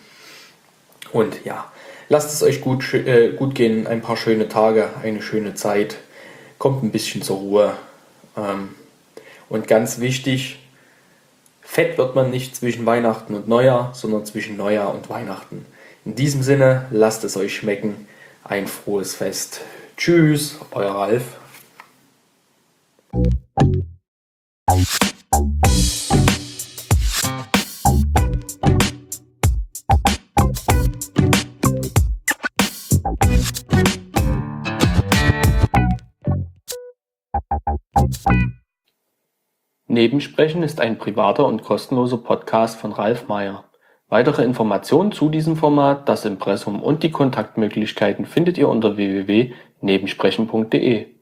Und ja, lasst es euch gut, äh, gut gehen, ein paar schöne Tage, eine schöne Zeit. Kommt ein bisschen zur Ruhe. Ähm, und ganz wichtig, fett wird man nicht zwischen Weihnachten und Neujahr, sondern zwischen Neujahr und Weihnachten. In diesem Sinne, lasst es euch schmecken. Ein frohes Fest. Tschüss, euer Ralf. Nebensprechen ist ein privater und kostenloser Podcast von Ralf Meyer. Weitere Informationen zu diesem Format, das Impressum und die Kontaktmöglichkeiten findet ihr unter w w w punkt nebensprechen punkt de.